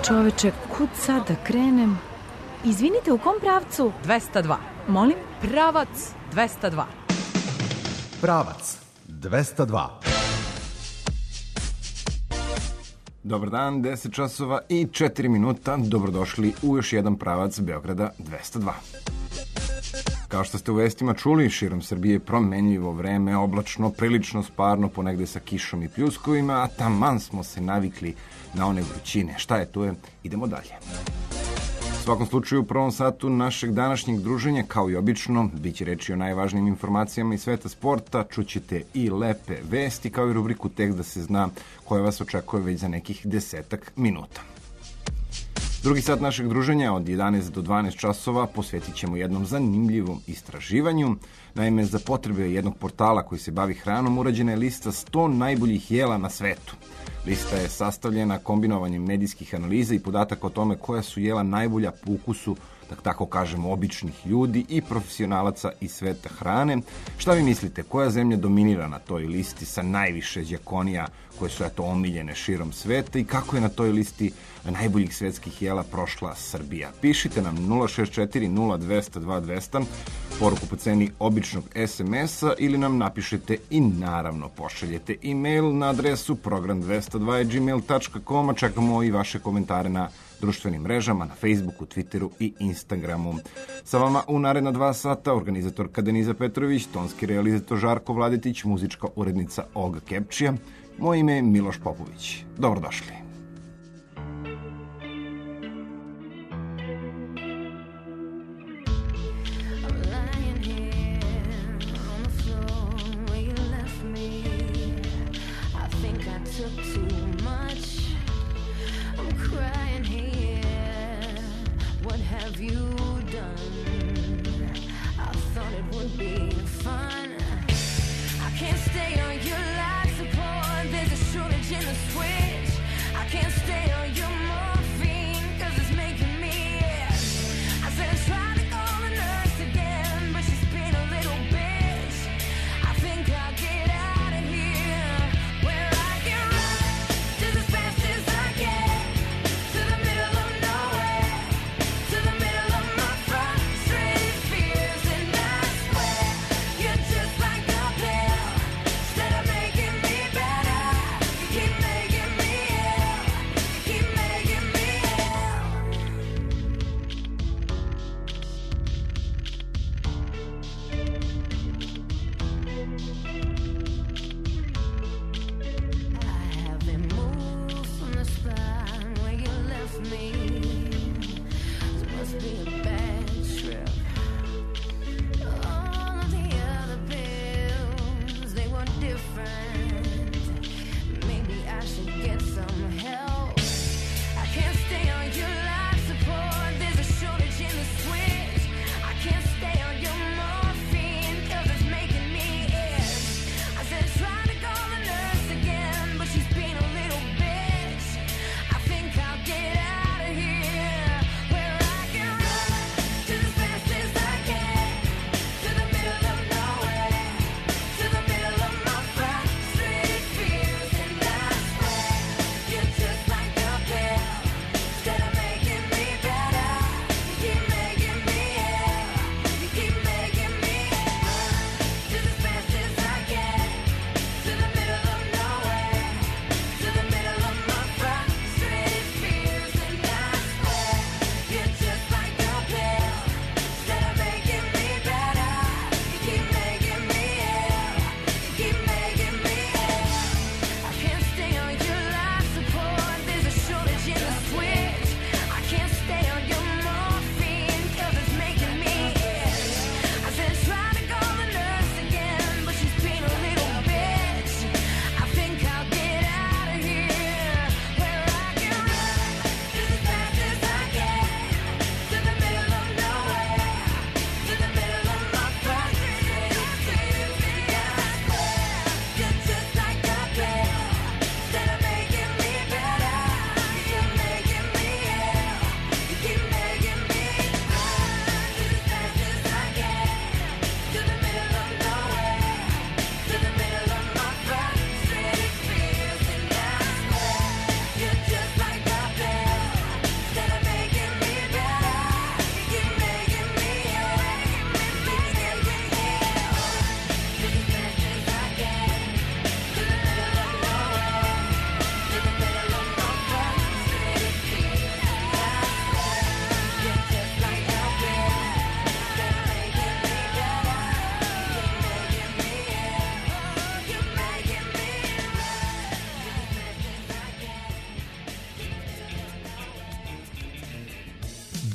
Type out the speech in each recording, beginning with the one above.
Čoveče, kud sad da krenem? Izvinite, u kom pravcu? 202. Molim? Pravac 202. Pravac 202. Dobar dan, 10 časova i 4 minuta. Dobrodošli u još jedan pravac Beograda 202. Kao što ste u vestima čuli, širom Srbije je promenljivo vreme, oblačno, prilično sparno, ponegde sa kišom i pljuskovima, a taman smo se navikli na one vrućine. Šta je, tu je? Idemo dalje. U svakom slučaju, u prvom satu našeg današnjeg druženja, kao i obično, bit će reći o najvažnijim informacijama iz sveta sporta, čućete i lepe vesti, kao i rubriku Tek da se zna, koja vas očekuje već za nekih 10 minuta. Drugi sat našeg druženja od 11 do 12 časova posvetit ćemo jednom zanimljivom istraživanju. Naime, za potrebe jednog portala koji se bavi hranom urađena je lista 100 najboljih jela na svetu. Lista je sastavljena kombinovanjem medijskih analiza i podataka o tome koja su jela najbolja po ukusu, da tako kažemo, običnih ljudi i profesionalaca iz sveta hrane. Šta vi mislite, koja zemlja dominira na toj listi sa najviše đakonija koje su omiljene širom sveta i kako je na toj listi najboljih svetskih jela prošla Srbija? Pišite nam 064 0200 200, poruku po ceni običnog SMS-a ili nam napišete i naravno pošaljete e-mail na adresu program202@gmail.com, a čekamo i vaše komentare na društvenim mrežama, na Facebooku, Twitteru i Instagramu. Sa vama u naredna 2 sata organizatorka Deniza Petrović, tonski realizator Žarko Vladetić, muzička urednica Olga Kepčija. Moje ime je Miloš Popović. Dobrodošli.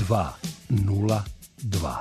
202.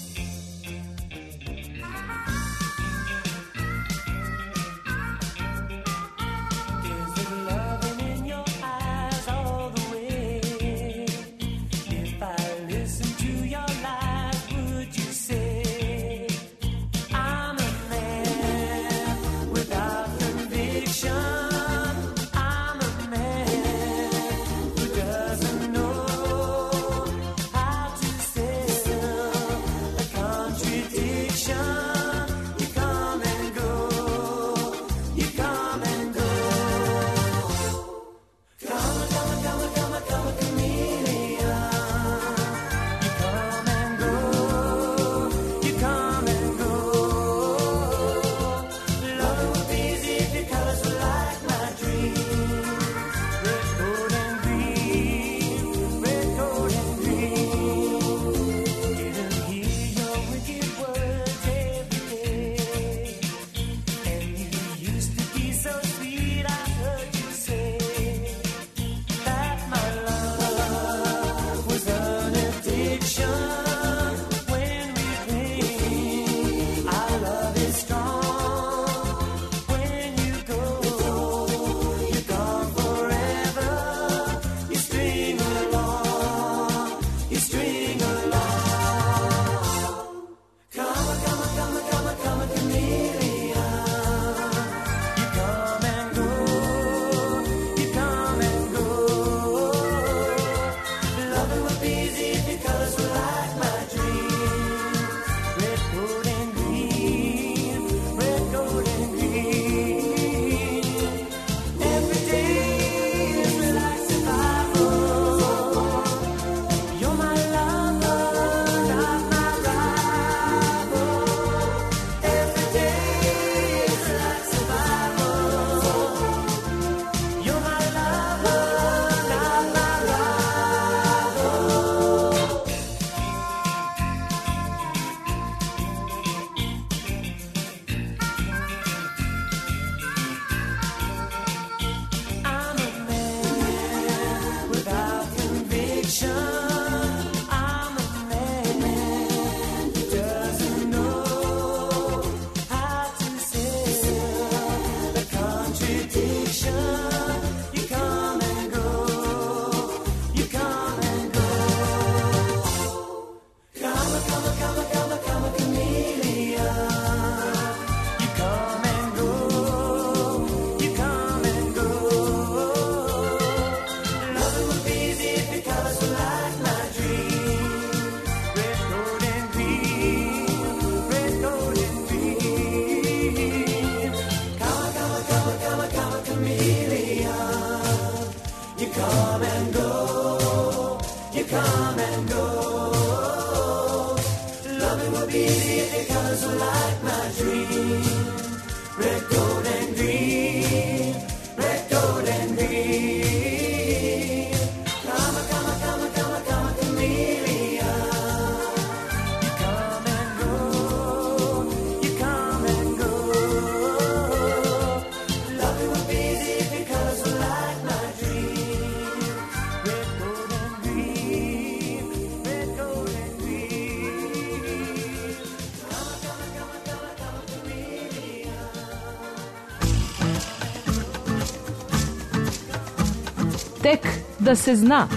Tek da se zna.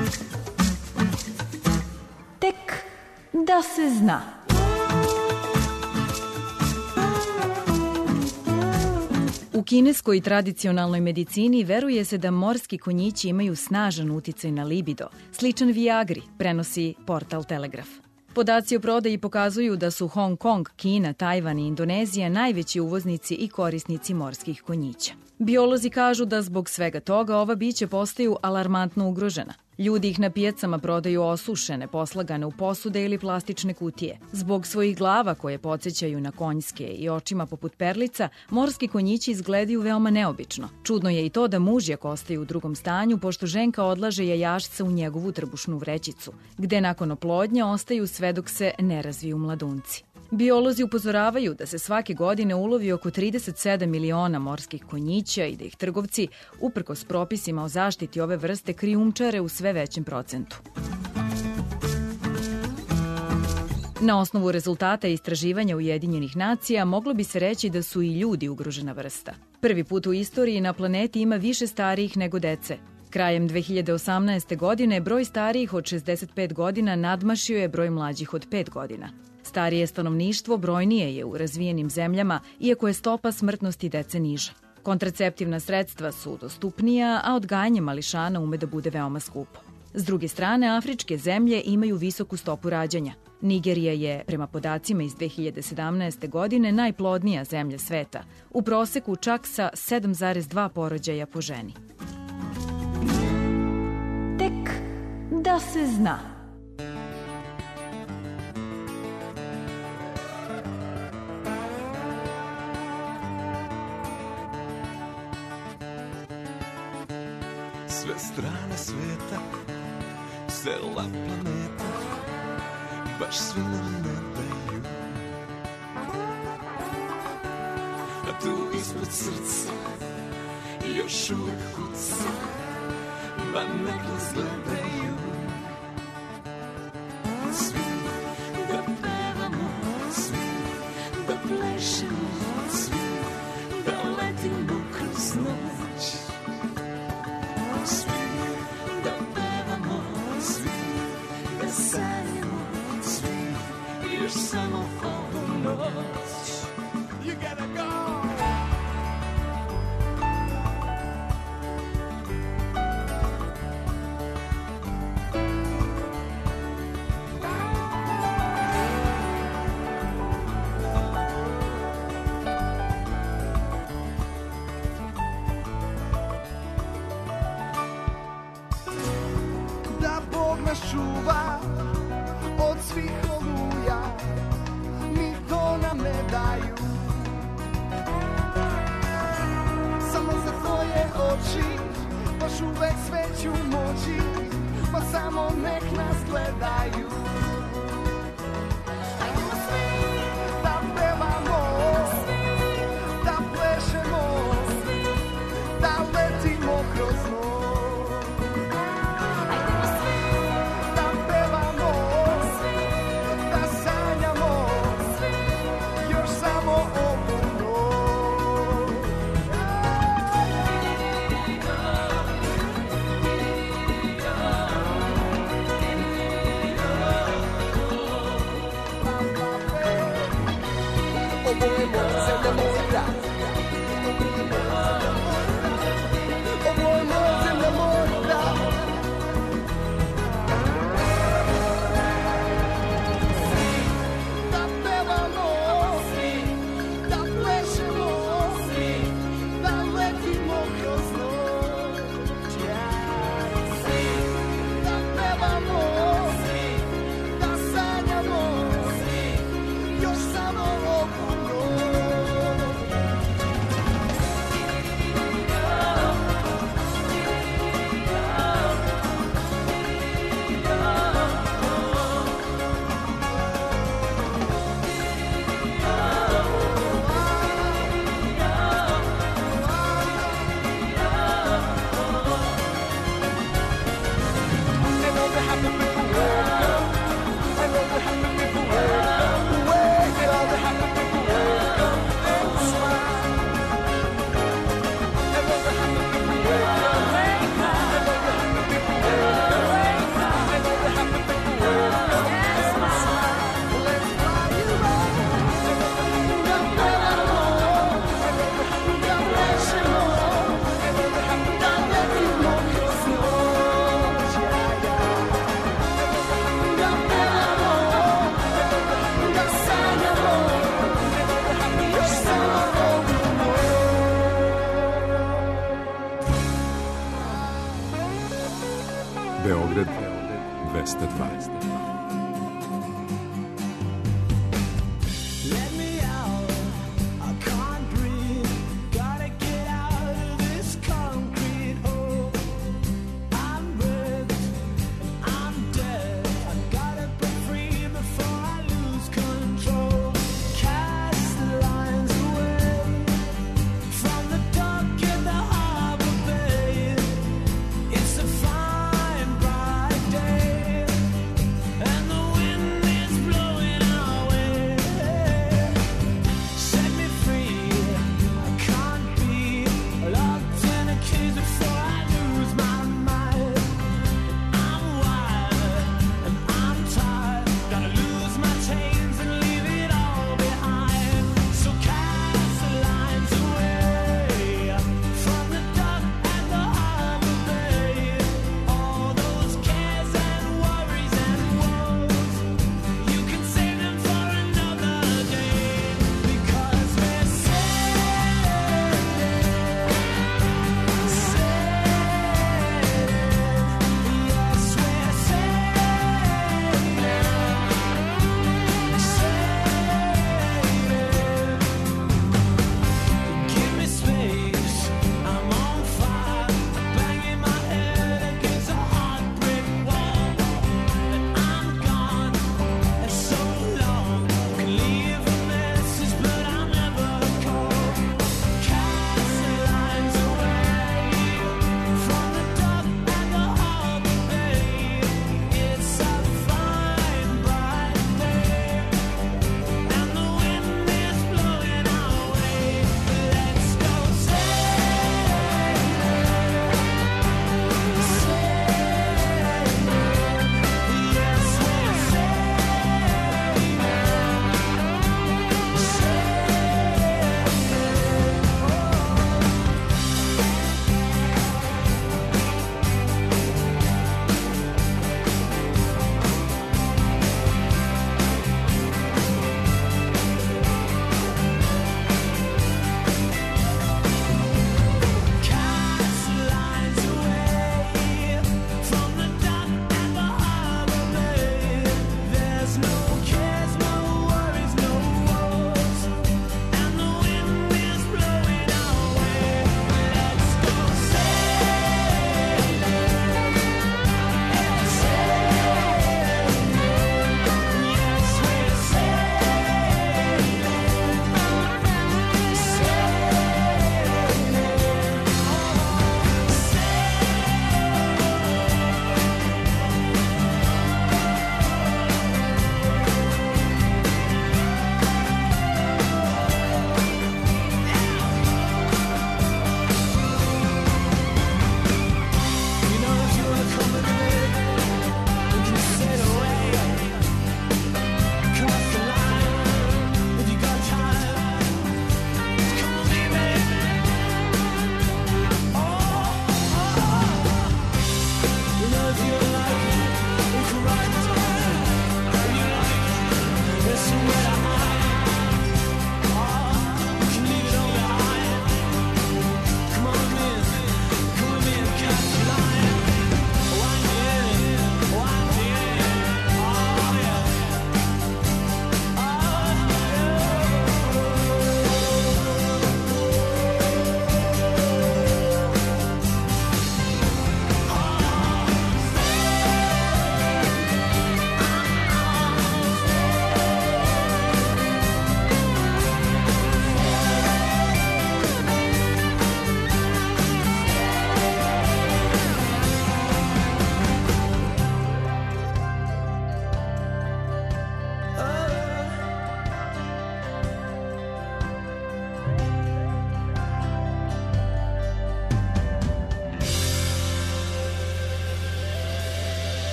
Tek da se zna. U kineskoj tradicionalnoj medicini veruje se da morski konjići imaju snažan uticaj na libido, sličan Viagri, prenosi portal Telegraf. Podaci o prodaji pokazuju da su Hong Kong, Kina, Tajvan i Indonezija najveći uvoznici i korisnici morskih konjića. Biolozi kažu da zbog svega toga ova bića postaju alarmantno ugrožena. Ljudi ih na pijacama prodaju osušene, poslagane u posude ili plastične kutije. Zbog svojih glava koje podsjećaju na konjske i očima poput perlica, morski konjići izgledaju veoma neobično. Čudno je i to da mužjak ostaje u drugom stanju, pošto ženka odlaže jajašca u njegovu trbušnu vrećicu, gde nakon oplodnje ostaju sve dok se ne razviju mladunci. Biolozi upozoravaju da se svake godine ulovi oko 37 miliona morskih konjića i da ih trgovci, uprkos propisima o zaštiti ove vrste, krijumčare u sve većem procentu. Na osnovu rezultata istraživanja Ujedinjenih nacija moglo bi se reći da su i ljudi ugrožena vrsta. Prvi put u istoriji na planeti ima više starijih nego dece. Krajem 2018. godine broj starijih od 65 godina nadmašio je broj mlađih od 5 godina. Starije stanovništvo brojnije je u razvijenim zemljama, iako je stopa smrtnosti dece niža. Kontraceptivna sredstva su dostupnija, a odgajanje mališana ume da bude veoma skupo. S druge strane, afričke zemlje imaju visoku stopu rađanja. Nigerija je, prema podacima iz 2017. godine, najplodnija zemlja sveta, u proseku čak sa 7,2 porođaja po ženi. Tek da se zna. Sve strane sveta, cela planeta, baš svi nam ne daju. A tu ispred srca još uvek kuca, pa nek nas gledaju. Svi da pevamo, svi da plešemo, svi da letimo kroz noć. Svi da pevamo, svi da sanjamo, svi još samo ovu noć. You gotta go! Čuva od svih oluja, ni to nam ne daju. Samo za tvoje oči, baš uvek sveću moći, pa samo nek nas gledaju. Ajmo svi da pevamo, svi da plešemo, svi da letimo kroz noć. Beograd 202.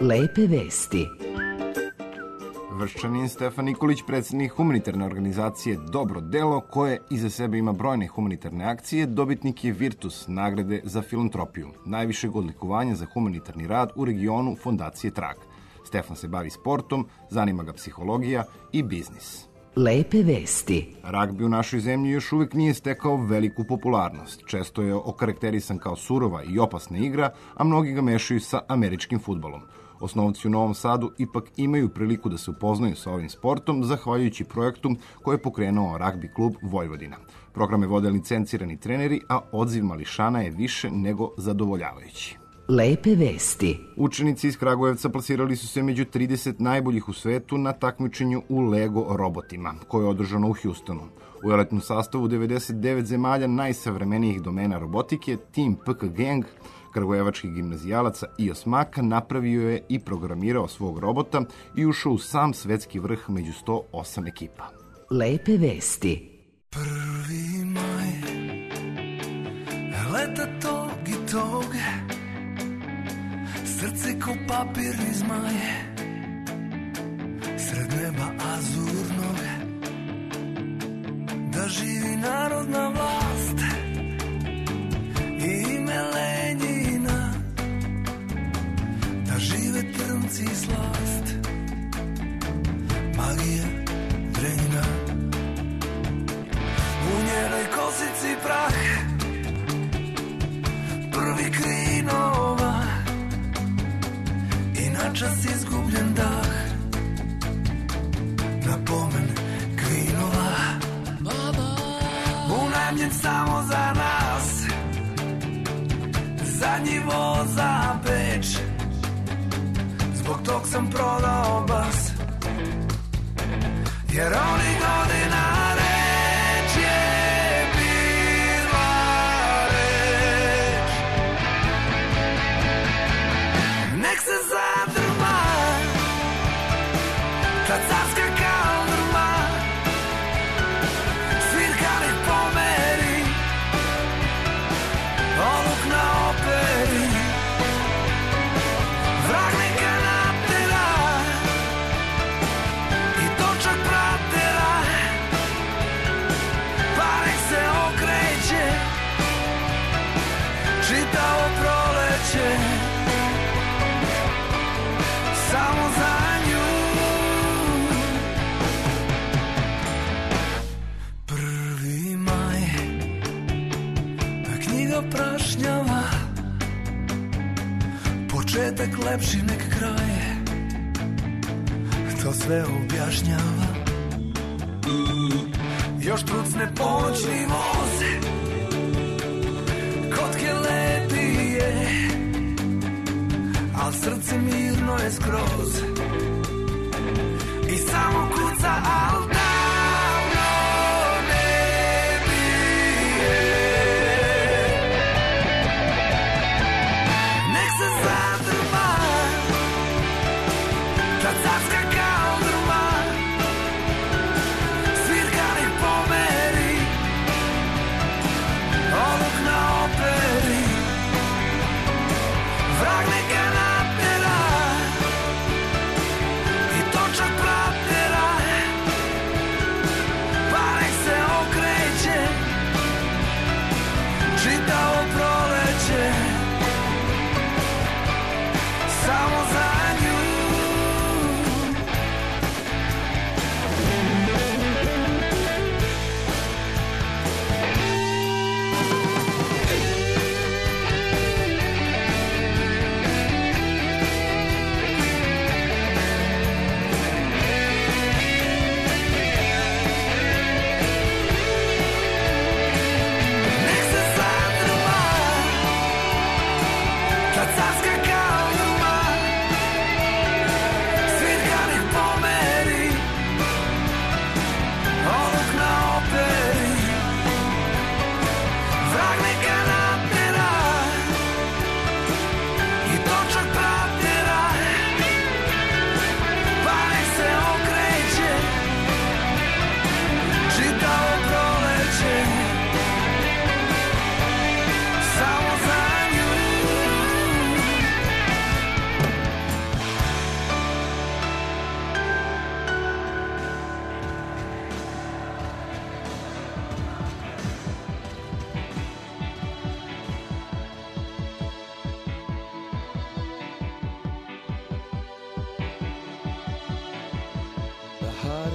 Lepe vesti. Vrščanin Stefan Nikolić, predsjednik humanitarne organizacije Dobro delo, koje iza sebe ima brojne humanitarne akcije, dobitnik je Virtus, nagrade za filantropiju, najvišeg odlikovanja za humanitarni rad u regionu Fondacije Trag. Stefan se bavi sportom, zanima ga psihologija i biznis. Lepe vesti. Ragbi u našoj zemlji još uvijek nije stekao veliku popularnost. Često je okarakterisan kao surova i opasna igra, a mnogi ga mešaju sa američkim fudbalom. Osnovci u Novom Sadu ipak imaju priliku da se upoznaju sa ovim sportom zahvaljujući projektu koje je pokrenuo Ragbi klub Vojvodina. Programe vode licencirani treneri, a odziv mališana je više nego zadovoljavajući. Lepe vesti. Učenici iz Kragujevca plasirali su se među 30 najboljih u svetu na takmičenju u Lego robotima, koje je održano u Houstonu. U eletnom sastavu 99 zemalja najsavremenijih domena robotike, tim PK Gang, kragujevačkih gimnazijalaca i osmaka, napravio je i programirao svog robota i ušao u sam svetski vrh među 108 ekipa. Lepe vesti. Prvi maj, leta tog i tog, srce ko papirni zmaj, sred neba azurnog, da živi narodna vlast i Melenjina, da žive trnci i slast, magija Drenjina. U njenoj kosici prah, prvi krinova i načas izgubljen dah, na pomen kvinova, unajmljen samo za nas, zadnji voz za Beč, zbog tog sam prodao bas, jer onih godina reč je bila reč. Nek se zadrma ta carska kaldrma, svirka nek pomeri oluk na operi, vrag neka natera i točak pratera, pa nek se okreće čitavo proleće samo za nju. Prvi maj, knjiga prašnjava, početak lepši nek kraj, to sve objašnjava. Još trucne pomoćni voz, kotke lepi je, al srce mirno je skroz i samo kuca, al davno ne bije. Nek se zadrma ta carska kaldrma, svirka nek pomeri oluk na operi, vrag neka natera i točak pratera,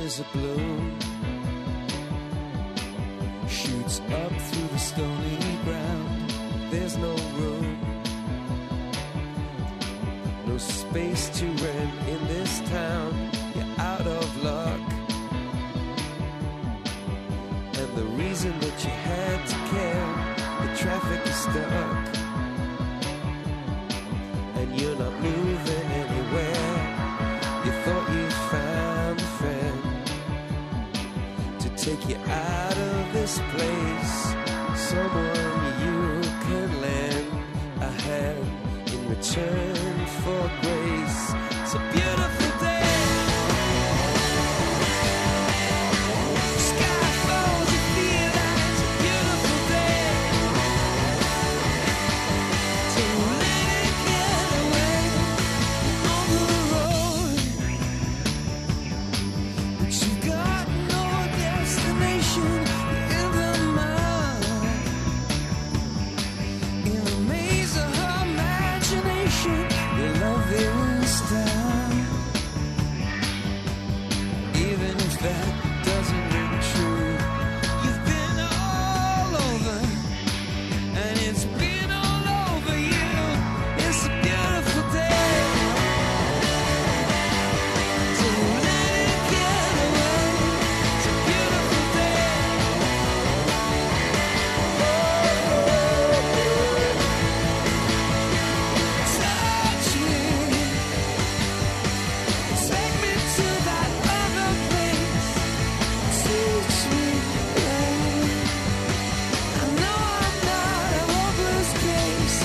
is a bloom, shoots up through the stony ground. There's no room, no space to rent in this town. You're out of luck, and the reason that you had to care, the traffic is stuck, and you're not moving anywhere. You thought you found a friend to take you out of this place, someone you can lend a hand in return for grace. It's a beautiful day. Sky falls, you feel like it's a beautiful day. So let it get away on the road, but you got no destination in the mind. In a maze of her imagination, your love is down. Even if that doesn't ring true, you've been all over, and it's been all over you. It's a beautiful day. So let it get away. It's a beautiful day. Touch me, take me to that other place. Teach me, babe. I know I'm not a hopeless case.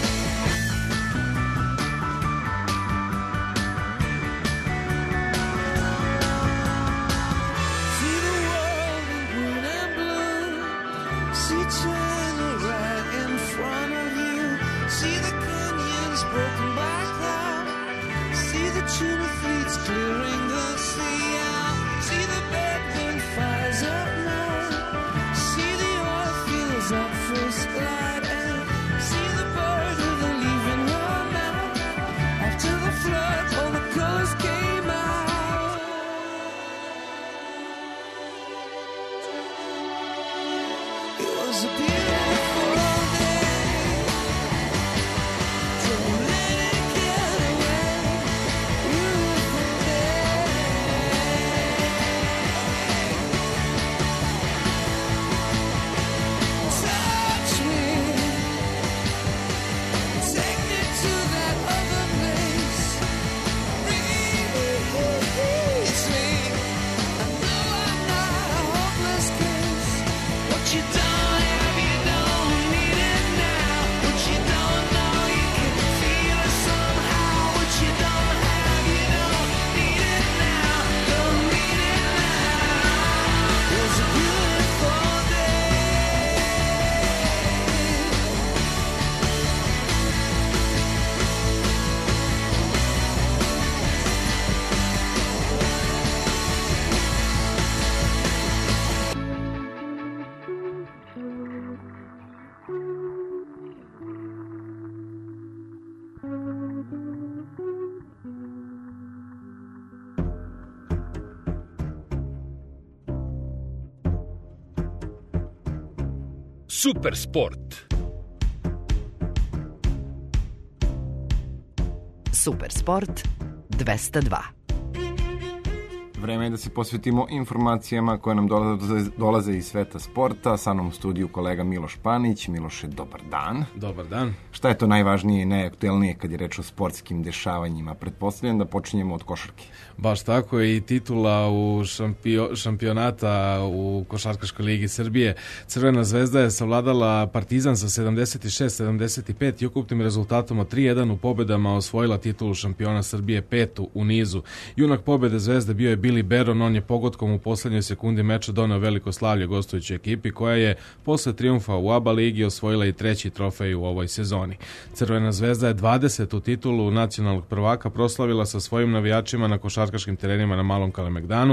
See the world in green and blue. See China right in front of you. See the canyons broken by cloud. See the tuna fleets clearing the sea out. See the bedroom fires at night. See the oil fields at first light. And see the bird with a leaf in her mouth. After the flood, all the colors came out. It was a beautiful day. So let it get away. Beautiful day. Touch me, take me to that other place. It's me. I know I'm not a hopeless case. What you don't have, you don't need it now. What you don't know, you can feel it somehow. What you don't have, you don't need it now. Don't need it now. It's a beautiful day. Super sport. Super sport 202. Vreme je da se posvetimo informacijama koje nam dolaze iz sveta sporta. Sa mnom u studiju kolega Miloš Panić. Miloše, dobar dan. Dobar dan. Šta je to najvažnije i najaktuelnije kad je reč o sportskim dešavanjima? Pretpostavljam da počinjemo od košarke. Baš tako, i titula u šampionata u Košarkaškoj ligi Srbije. Crvena zvezda je savladala Partizan sa 76-75 i ukupnim rezultatom od 3-1 u pobedama osvojila titulu šampiona Srbije, petu u nizu. Junak pobede zvezde bio je Billy Beron, on je pogodkom u poslednjoj sekundi meča doneo veliko slavlje gostujućoj ekipi koja je posle trijumfa u ABA ligi osvojila i treći trofej u ovoj sezoni. Crvena zvezda je 20. titulu nacionalnog prvaka proslavila sa svojim navijačima na košarkaškim terenima na Malom Kalemegdanu,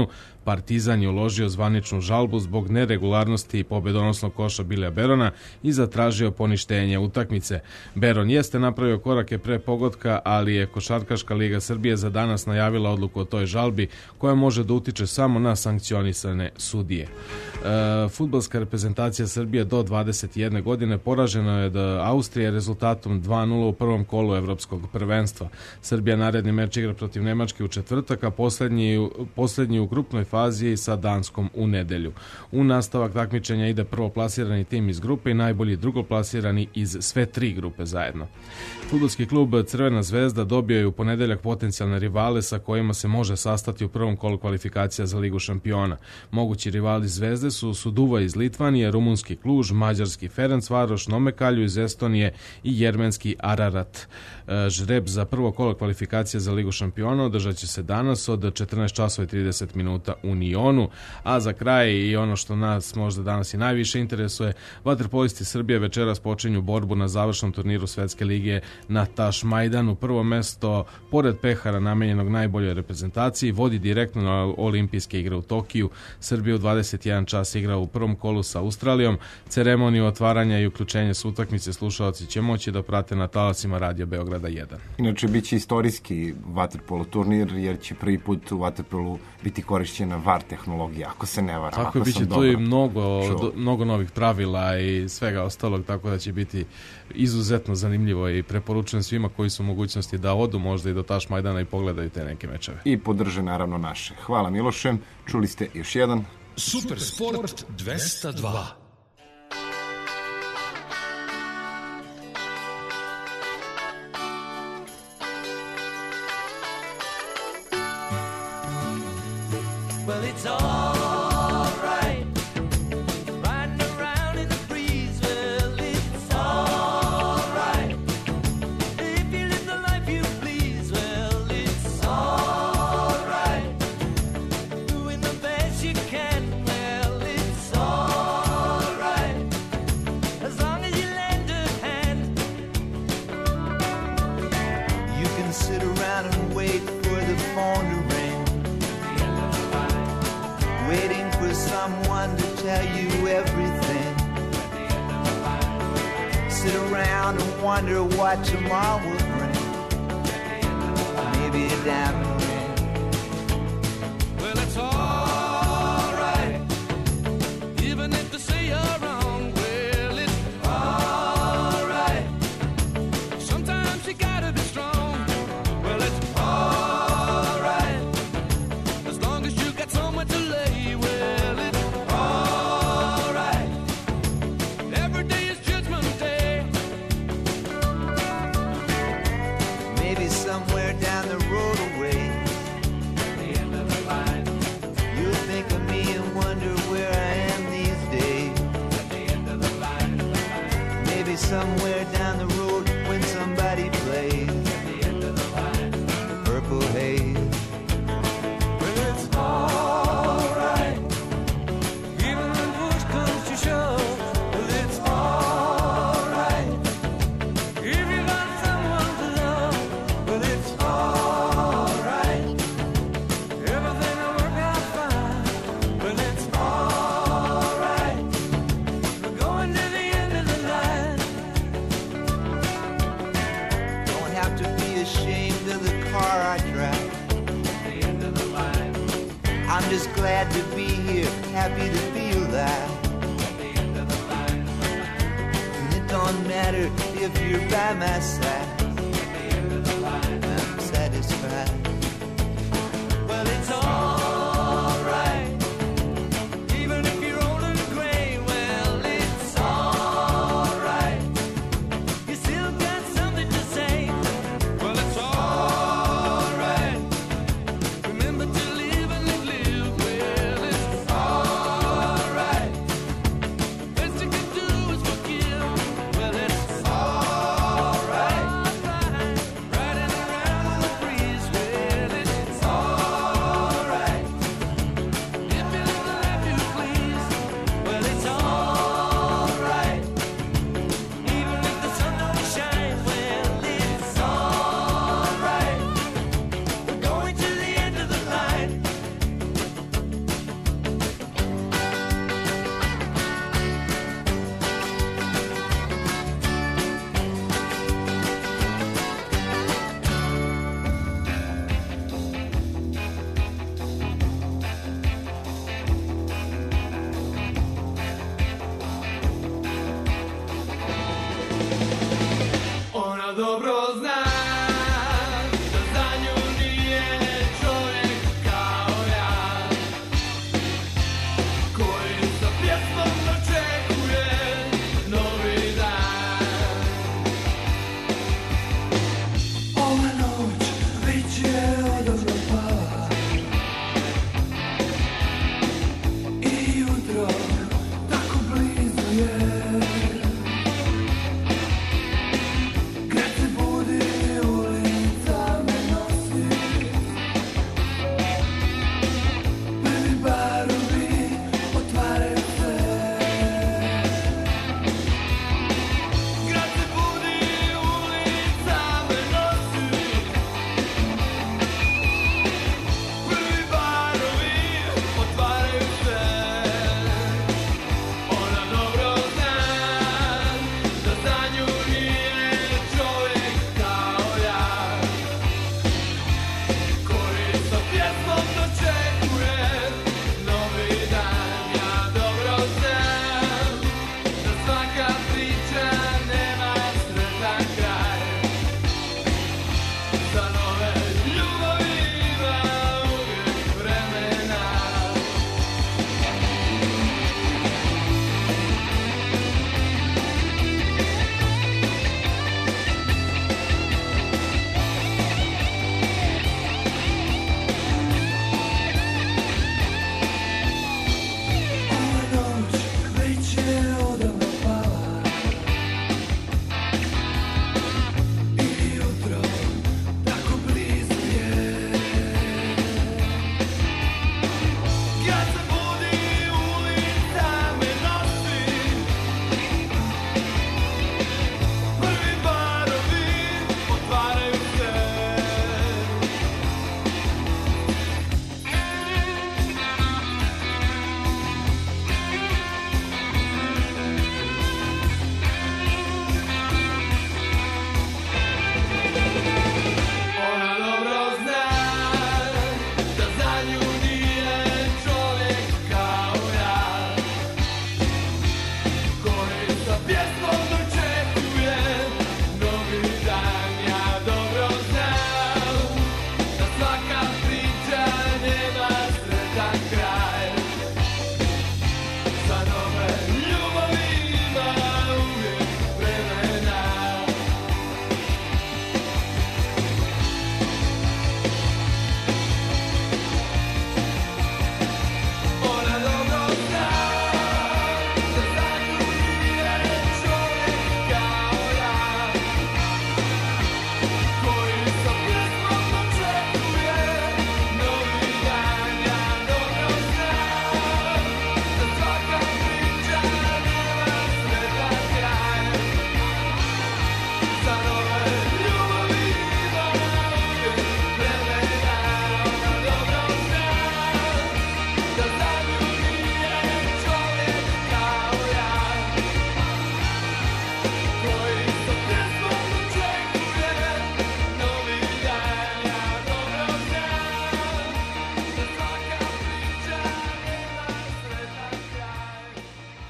Partizan je uložio zvaničnu žalbu zbog neregularnosti pobedonosnog koša Bilija Berona i zatražio poništenje utakmice. Beron jeste napravio korake pre pogotka, ali je Košarkaška liga Srbije za danas najavila odluku o toj žalbi koja može da utiče samo na sankcionisane sudije. Fudbalska reprezentacija Srbije do 21 godine poražena je od Austrije rezultatom 2:0 u prvom kolu evropskog prvenstva. Srbija naredni meč igra protiv Nemačke u četvrtak, a poslednji u grupnoj fazi sa Danskom u nedelju. U nastavak takmičenja ide prvoplasirani tim iz grupe i najbolji drugoplasirani iz sve tri grupe zajedno. Fudbalski klub Crvena zvezda dobio je u ponedeljak potencijalne rivale sa kojima se može sastati u prvom kolu kvalifikacija za Ligu šampiona. Mogući rivali Zvezde su Suduva iz Litvanije, rumunski Kluž, mađarski Ferencvaroš, Nomekalju iz Estonije i jermenski Ararat. Žreb za prvo kolo kvalifikacije za Ligu šampiona održat će se danas od 14 časova i 30 minuta u Nionu, a za kraj i ono što nas možda danas i najviše interesuje, vaterpolisti Srbije večeras počinju borbu na završnom turniru Svetske lige na Tašmajdanu. Prvo mesto, pored pehara namenjenog najboljoj reprezentaciji, vodi direktno na olimpijske igre u Tokiju. Srbija u 21 čas igra u prvom kolu sa Australijom. Ceremoniju otvaranja i uključenje s utakmice slušalci će moći da prate na talasima Radio Beograda 1. Inače, bit će istorijski vaterpolo turnir, jer će prvi put u vaterpolu biti korišćena VAR tehnologija, ako se ne varam. Tako je, bit će tu i mnogo novih pravila i svega ostalog, tako da će biti izuzetno zanimljivo i preporučujem svima koji su mogućnosti da odu možda i do Tašmajdana i pogledaju te neke mečeve. I podrže naravno naše. Hvala Miloše, čuli ste još jedan Super Sport 202. Well, it's all right, riding around in the breeze. Well, it's all right, if you live the life you please. Well, it's all right, doing the best you can. Well, it's all right, as long as you lend a hand. You can sit around and wait for the phone to ring, waiting for someone to tell you everything. Sit around and wonder what tomorrow will bring. Maybe a diamond ring. Well, it's all right, even if they say you're wrong. Well, it's all right, sometimes you gotta be strong. Well, it's all right, as long as you got somewhere to lay. Somewhere down the road away, at the end of the line, you'll think of me and wonder where I am these days. At the end of the line, maybe somewhere down the road when somebody plays. At the end of the line, Purple Haze. Well, it's all right, even when push comes to shove. Well, it's all right, if you got someone to love. Well, it's all right, everything will work out fine. Well, it's all right, we're going to the end of the line. Don't have to be ashamed of the car I drive. At the end of the line, I'm just glad to be here, happy to be alive. At the end of the line, and it don't matter if you're by my side. I'm satisfied. Well, it's all right, even if you're old and gray. Well, it's all right, you still got something to say. Well, it's all right, remember to live and live. Well, it's all right, best you can do is forgive. Well, it's all right, riding around in the breeze. Well,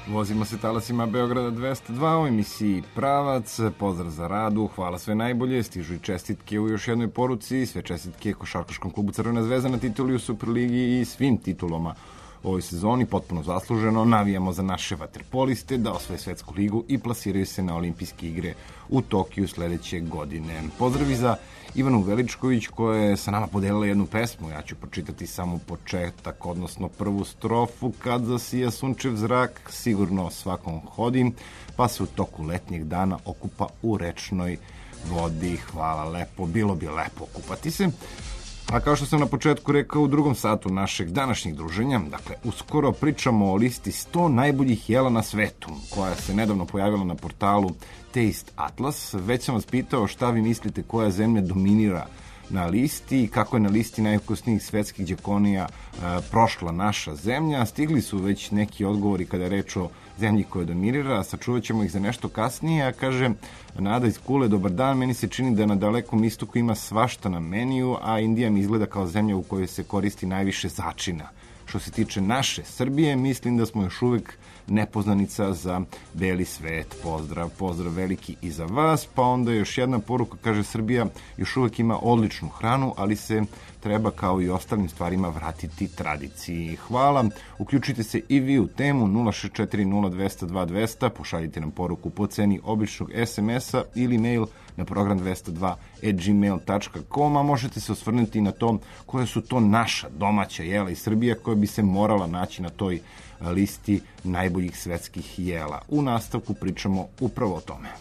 Vozimo se talasima Beograda 202 u emisiji Pravac. Pozdrav za Radu, hvala, sve najbolje. Stižu i čestitke u još jednoj poruci. Sve čestitke Košarkaškom klubu Crvena zvezda na tituli u Superligi i svim titulama u ovoj sezoni. Potpuno zasluženo. Navijamo za naše vaterpoliste da osvoje svetsku ligu i plasiraju se na olimpijske igre u Tokiju sledeće godine. Pozdravi za Ivanu Veličković koja je sa nama podelila jednu pesmu. Ja ću pročitati samo početak, odnosno prvu strofu. Kad zasija sunčev zrak, sigurno svakom hodi, pa se u toku letnjeg dana okupa u rečnoj vodi. Hvala lepo, bilo bi lepo okupati se. A kao što sam na početku rekao, u drugom satu našeg današnjeg druženja, dakle, uskoro pričamo o listi 100 najboljih jela na svetu, koja se nedavno pojavila na portalu Taste Atlas. Već sam vas pitao šta vi mislite koja zemlja dominira na listi i kako je na listi najukusnijih svetskih đakonija prošla naša zemlja. Stigli su već neki odgovori kada je reč o zemlji koja dominira, sačuvat ćemo ih za nešto kasnije. A kaže Nada iz Kule, dobar dan, meni se čini da na Dalekom istoku ima svašta na meniju, a Indija mi izgleda kao zemlja u kojoj se koristi najviše začina. Što se tiče naše Srbije, mislim da smo još uvek nepoznanica za beli svet. Pozdrav veliki i za vas. Pa onda još jedna poruka, kaže Srbija još uvek ima odličnu hranu, ali se treba kao i ostalim stvarima vratiti tradiciji. Hvala. Uključite se i vi u temu 064020200, pošaljite nam poruku po ceni običnog SMS-a ili mail na program202@gmail.com, a možete se osvrnuti na to koje su to naša domaća jela iz Srbije koja bi se morala naći na toj listi najboljih svetskih jela. U nastavku pričamo upravo o tome.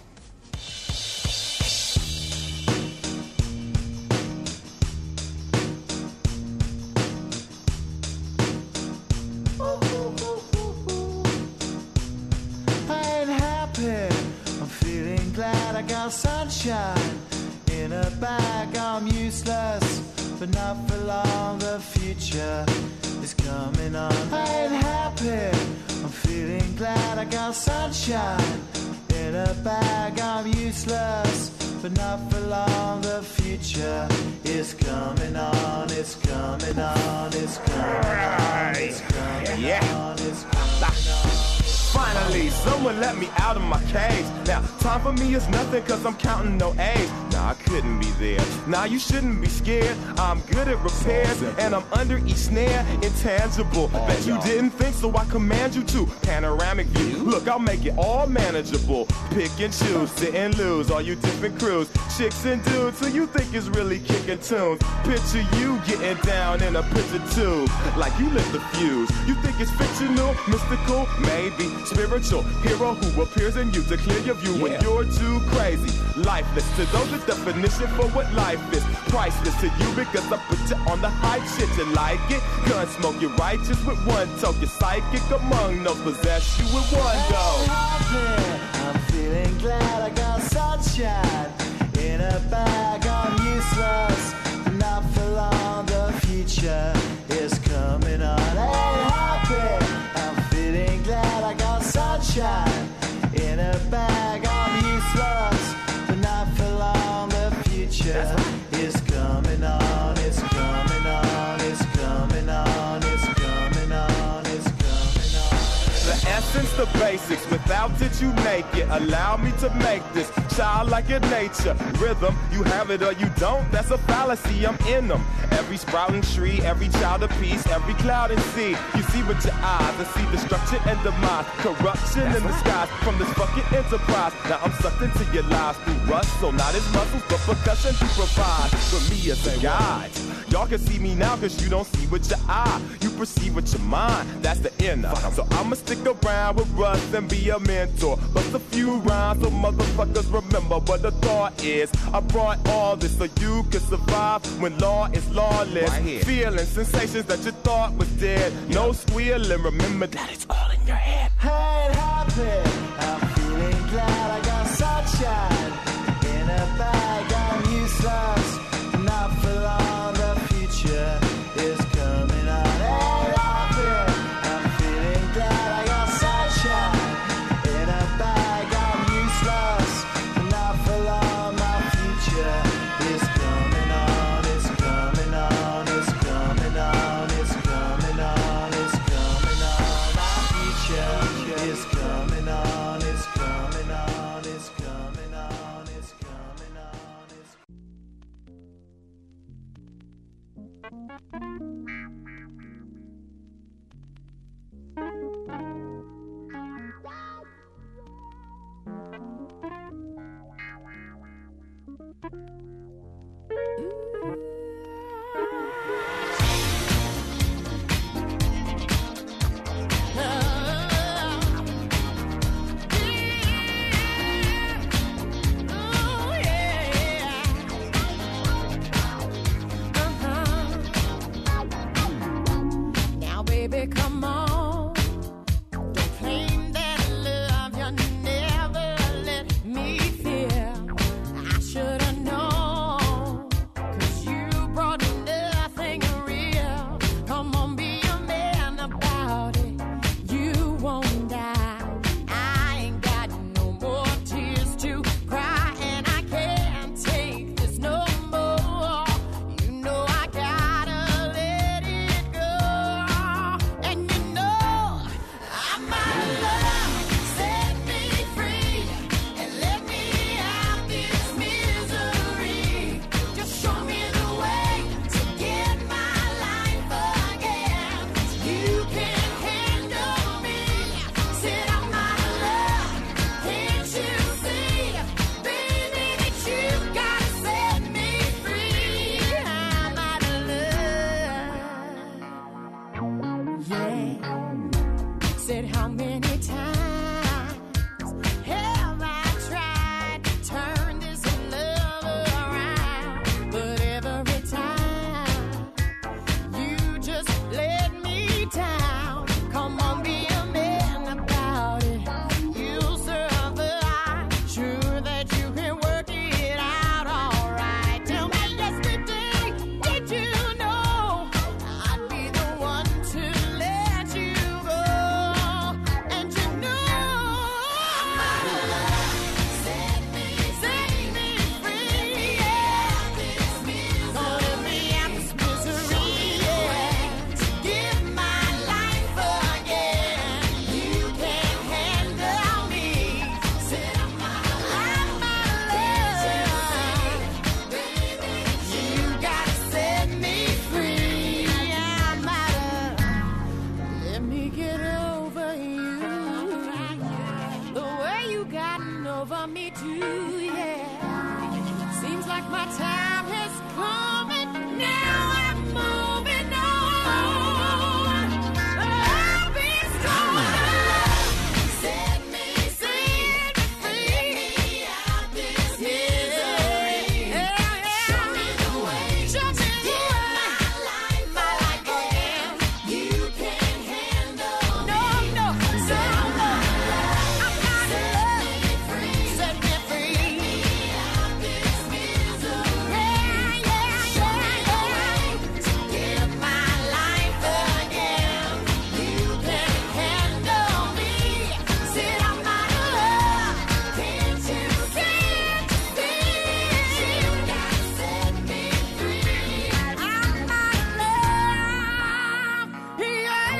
Sunshine in a bag, I'm useless, but not for long. The future is coming on. I ain't happy, I'm feeling glad. I got sunshine in a bag, I'm useless, but not for long. The future is coming on. It's coming on. It's coming on. It's coming on. It's coming on. Finally, someone let me out of my cage. Now, time for me is nothing cause I'm counting no A's. Nah, I couldn't be there. Nah, you shouldn't be scared. I'm good at repairs and I'm under each snare. Intangible. Bet you didn't think, so I command you to. Panoramic view. Look, I'll make it all manageable. Pick and choose, sit and lose. All you different crews, chicks and dudes who you think is really kicking tunes. Picture you getting down in a picture tube. Like you lit the fuse. You think it's fictional, mystical, maybe. Spiritual hero who appears in you to clear your view when you're too crazy. Lifeless to those, the definition for what life is. Priceless to you because I put you on the hype shit. You like it? Gun smoke, you're righteous with one toke. You're psychic among no possess you with one go. I'm feeling glad I got sunshine in a bag. I'm useless, but not for long. The future is coming on. Ain't happy. I'm feeling glad I got sunshine in a bag. I'm useless, but not for long. The future is coming on. It's coming on. It's coming on. It's coming on. It's coming on. The essence, the basics. Without it, you make it. Allow me to make this childlike in nature. Rhythm, you have it or you don't. That's a fallacy. I'm in them. Every sprouting tree, every child of peace, every cloud and sea. You see with your eyes and see destruction and demise. Corruption in the skies from this fucking enterprise. Now I'm sucked into your lives through rust. So not as muscles, but percussion to provide for me as a guide. Y'all can see me now cause you don't see with your eye. You perceive with your mind. That's the inner. So I'ma stick around with Russ and be a mentor. Bust a few rhymes so motherfuckers remember what the thought is. I brought all this so you could survive when law is lawless. Right. Feeling sensations that you thought was dead. No squealing, remember that it's all in your head. I ain't happy, I'm feeling glad I got sunshine in a bag. I'm useless, not for long. The future is coming on. Ain't happy, I'm feeling glad I got sunshine in a bag. I'm useless, not for long. My future is coming on. It's coming on. It's coming on. It's coming on. It's coming on. My future is coming on. Said how many times have I tried to turn this love around, but every time you just let me down. Come on, be a man about it. You'll serve the eye. Sure that you can work it out all right. Tell me yesterday, did you know I'd be the one to let you go? And you know set me free, yeah. Gonna let me out this misery, yeah. Give my life again. You can't handle me. I'm my love. You gotta set me free. I'm out of. Let me get over you. The way you gotten over me too, yeah. Seems like my time has come and now I'm moving on. I'll be strong. Set me free. Let me out this misery. Show me the way. Show me the way. My life again. You can't handle me. No. So I'm not free. Set me free. Let me out this misery. Yeah. To give my life again. You can't handle me. Said I'm not love. Can't you see? You gotta set me free. I'm not love. Yeah.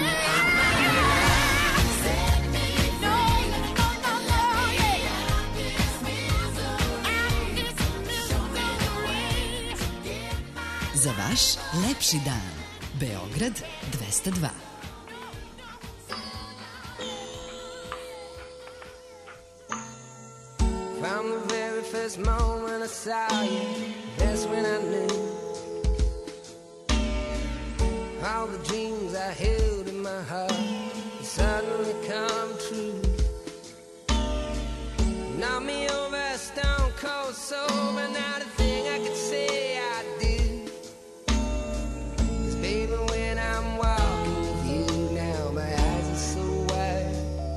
Set me free. No. Yeah. Za vaš lepši dan. Beograd 202. From the very first moment I saw you, that's when I knew all the dreams I held in my heart had suddenly come true. Knocked me over stone cold sober, not a thing I could say I do. 'Cause baby, when I'm walking with you now, my eyes are so wide,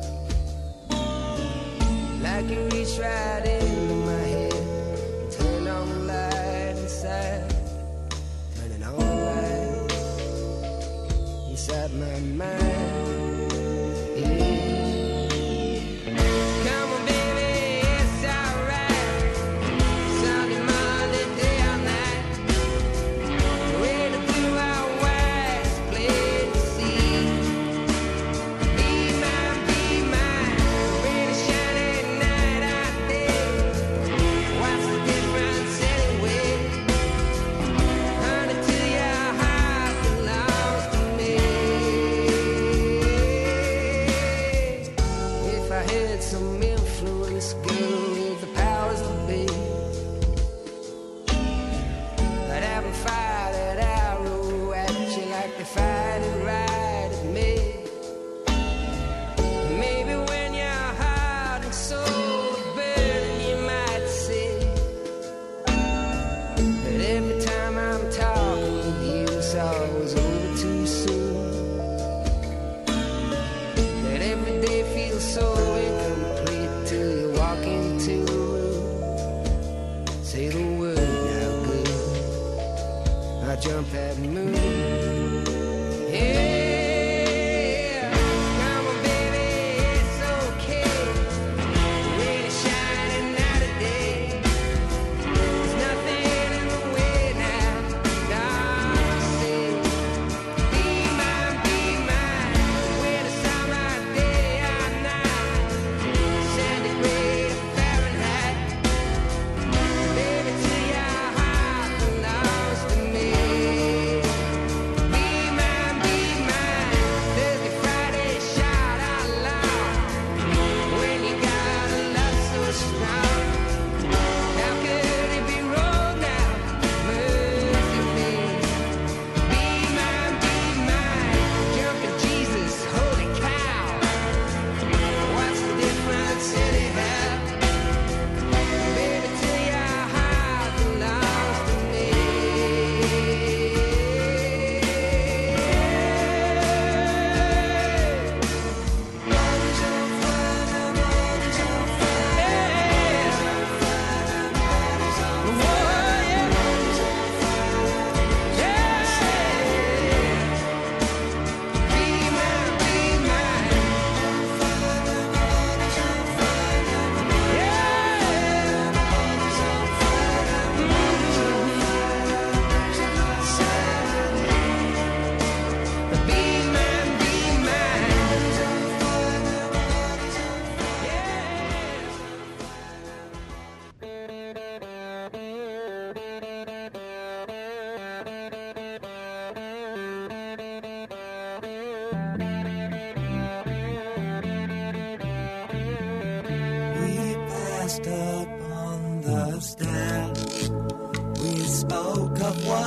like you reach right into my head and turn on the light inside, turning on the light inside my mind. Yeah. Come on, baby, it's alright. Sunday, Monday, day or night. Ready to do our wise play to see. Be mine, really shining night out there. What's the difference anyway? Honey, till your heart belongs to me. If I had some influence, girl, with the powers that be, I'd have 'em fire that arrow at you like they fired it right at me. Maybe when your heart and soul are burning, you might see that every time I'm talking with you, it's always over too soon. That every day feels so incomplete till you walk into the room. Say the word now, good. I jump that moon. Yeah, come on, baby, it's okay. Really shining out today. There's nothing in the way now. Nah, say, be mine, whether summer, day or night. Centigrade or Fahrenheit. Baby, till your heart belongs to me.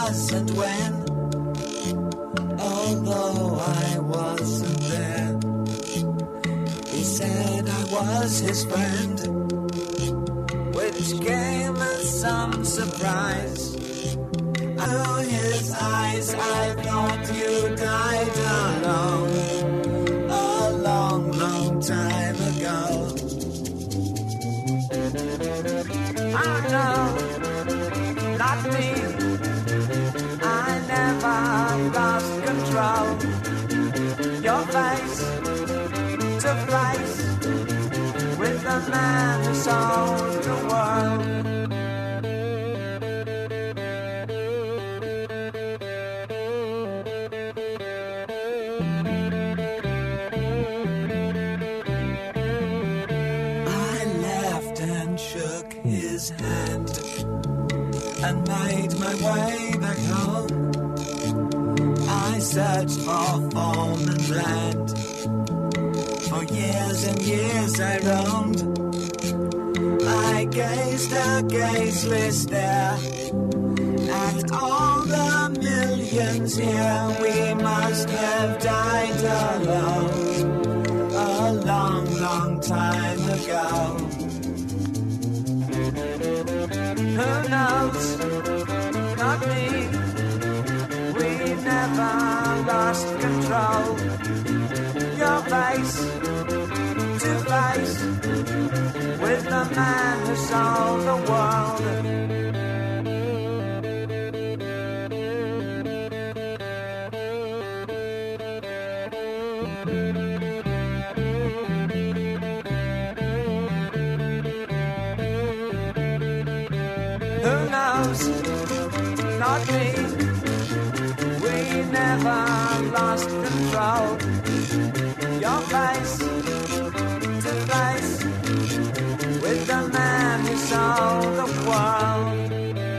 wasn't when, although I wasn't there. He said I was his friend, which came as some surprise. Through his eyes I thought you died alone a long, long time ago. Oh no, not me. I never lost control. Your face to face with the man who sold the world. Hand and made my way back home. I searched for form and land. For years and years I roamed. I gazed a gazeless stare at all the millions here. We must have died alone a long, long time ago. Who knows? Not me. We never lost control. Your face to face with the man who sold the world. Not me. We never lost control. Your face to face with the man who sold the world.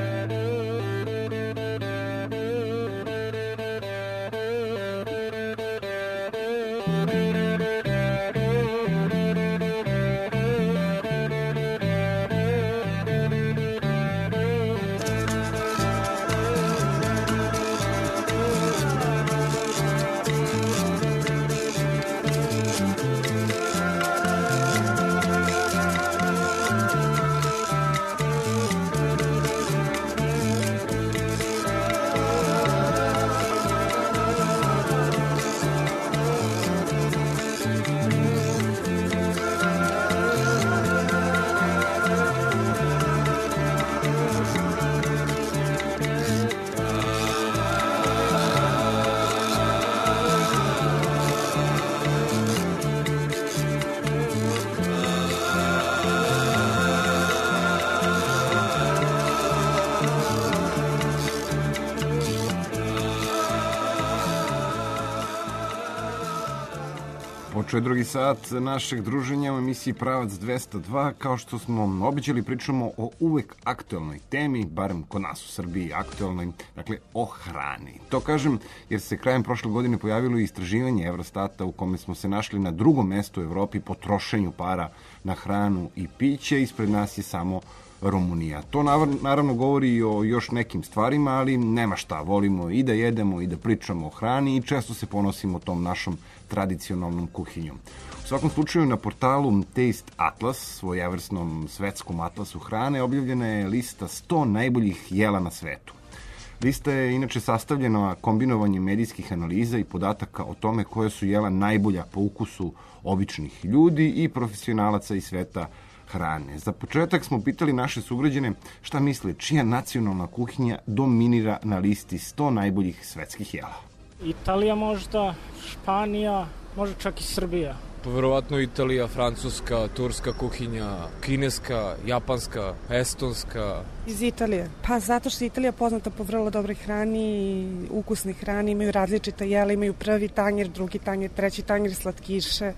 Počeo je drugi sat našeg druženja u emisiji Pravac 202. Kao što smo običali, pričamo o uvek aktuelnoj temi, barem kod nas u Srbiji aktuelnoj, dakle o hrani. To kažem jer se krajem prošle godine pojavilo istraživanje Eurostata u kome smo se našli na drugom mestu u Evropi po trošenju para na hranu i piće. Ispred nas je samo Rumunija. To naravno govori i o još nekim stvarima, ali nema šta, volimo i da jedemo i da pričamo o hrani i često se ponosimo tom našom tradicionalnom kuhinjom. U svakom slučaju na portalu Taste Atlas, svojevrsnom svetskom atlasu hrane, objavljena je lista 100 najboljih jela na svetu. Lista je inače sastavljena kombinovanjem medijskih analiza i podataka o tome koje su jela najbolja po ukusu običnih ljudi i profesionalaca iz sveta hrane. Za početak smo pitali naše sugrađane šta misle, čija nacionalna kuhinja dominira na listi 100 najboljih svetskih jela. Italija možda, Španija, možda čak i Srbija. Verovatno Italija, francuska, turska kuhinja, kineska, japanska, estonska. Iz Italije. Pa zato što je Italija poznata po vrlo dobroj hrani i ukusnoj hrani, imaju različita jela, imaju prvi tanjir, drugi tanjir, treći tanjir, slatkiše,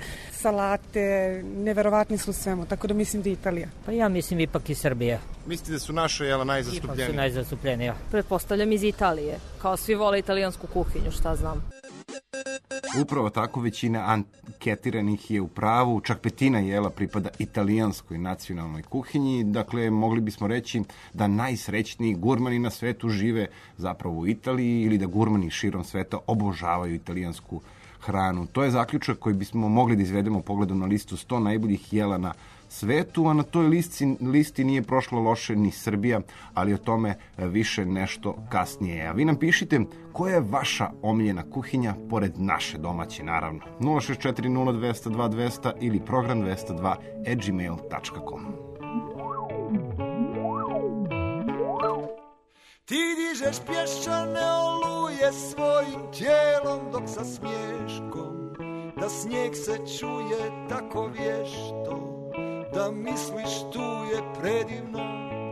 salate, neverovatni su svemu, tako da mislim da je Italija. Pa ja mislim ipak i Srbija. Mislite da su naše jela najzastupljenije? Ipak su najzastupljenije. Pretpostavljam iz Italije, kao svi vole italijansku kuhinju, šta znam. Upravo tako većina anketiranih je u pravu, čak petina jela pripada italijanskoj nacionalnoj kuhinji, dakle mogli bismo reći da najsrećniji gurmani na svetu žive zapravo u Italiji ili da gurmani širom sveta obožavaju italijansku hranu. To je zaključak koji bismo mogli da izvedemo pogledom na listu 100 najboljih jela na svetu, a na toj listi nije prošlo loše ni Srbija, ali o tome više nešto kasnije. A vi nam pišite koja je vaša omiljena kuhinja, pored naše domaće, naravno. 064-02-200 ili program 202@gmail.com. Ti dižeš pješčane oluje svojim tijelom dok sa smješkom, da snijeg se čuje tako vješto, da misliš tu je predivno.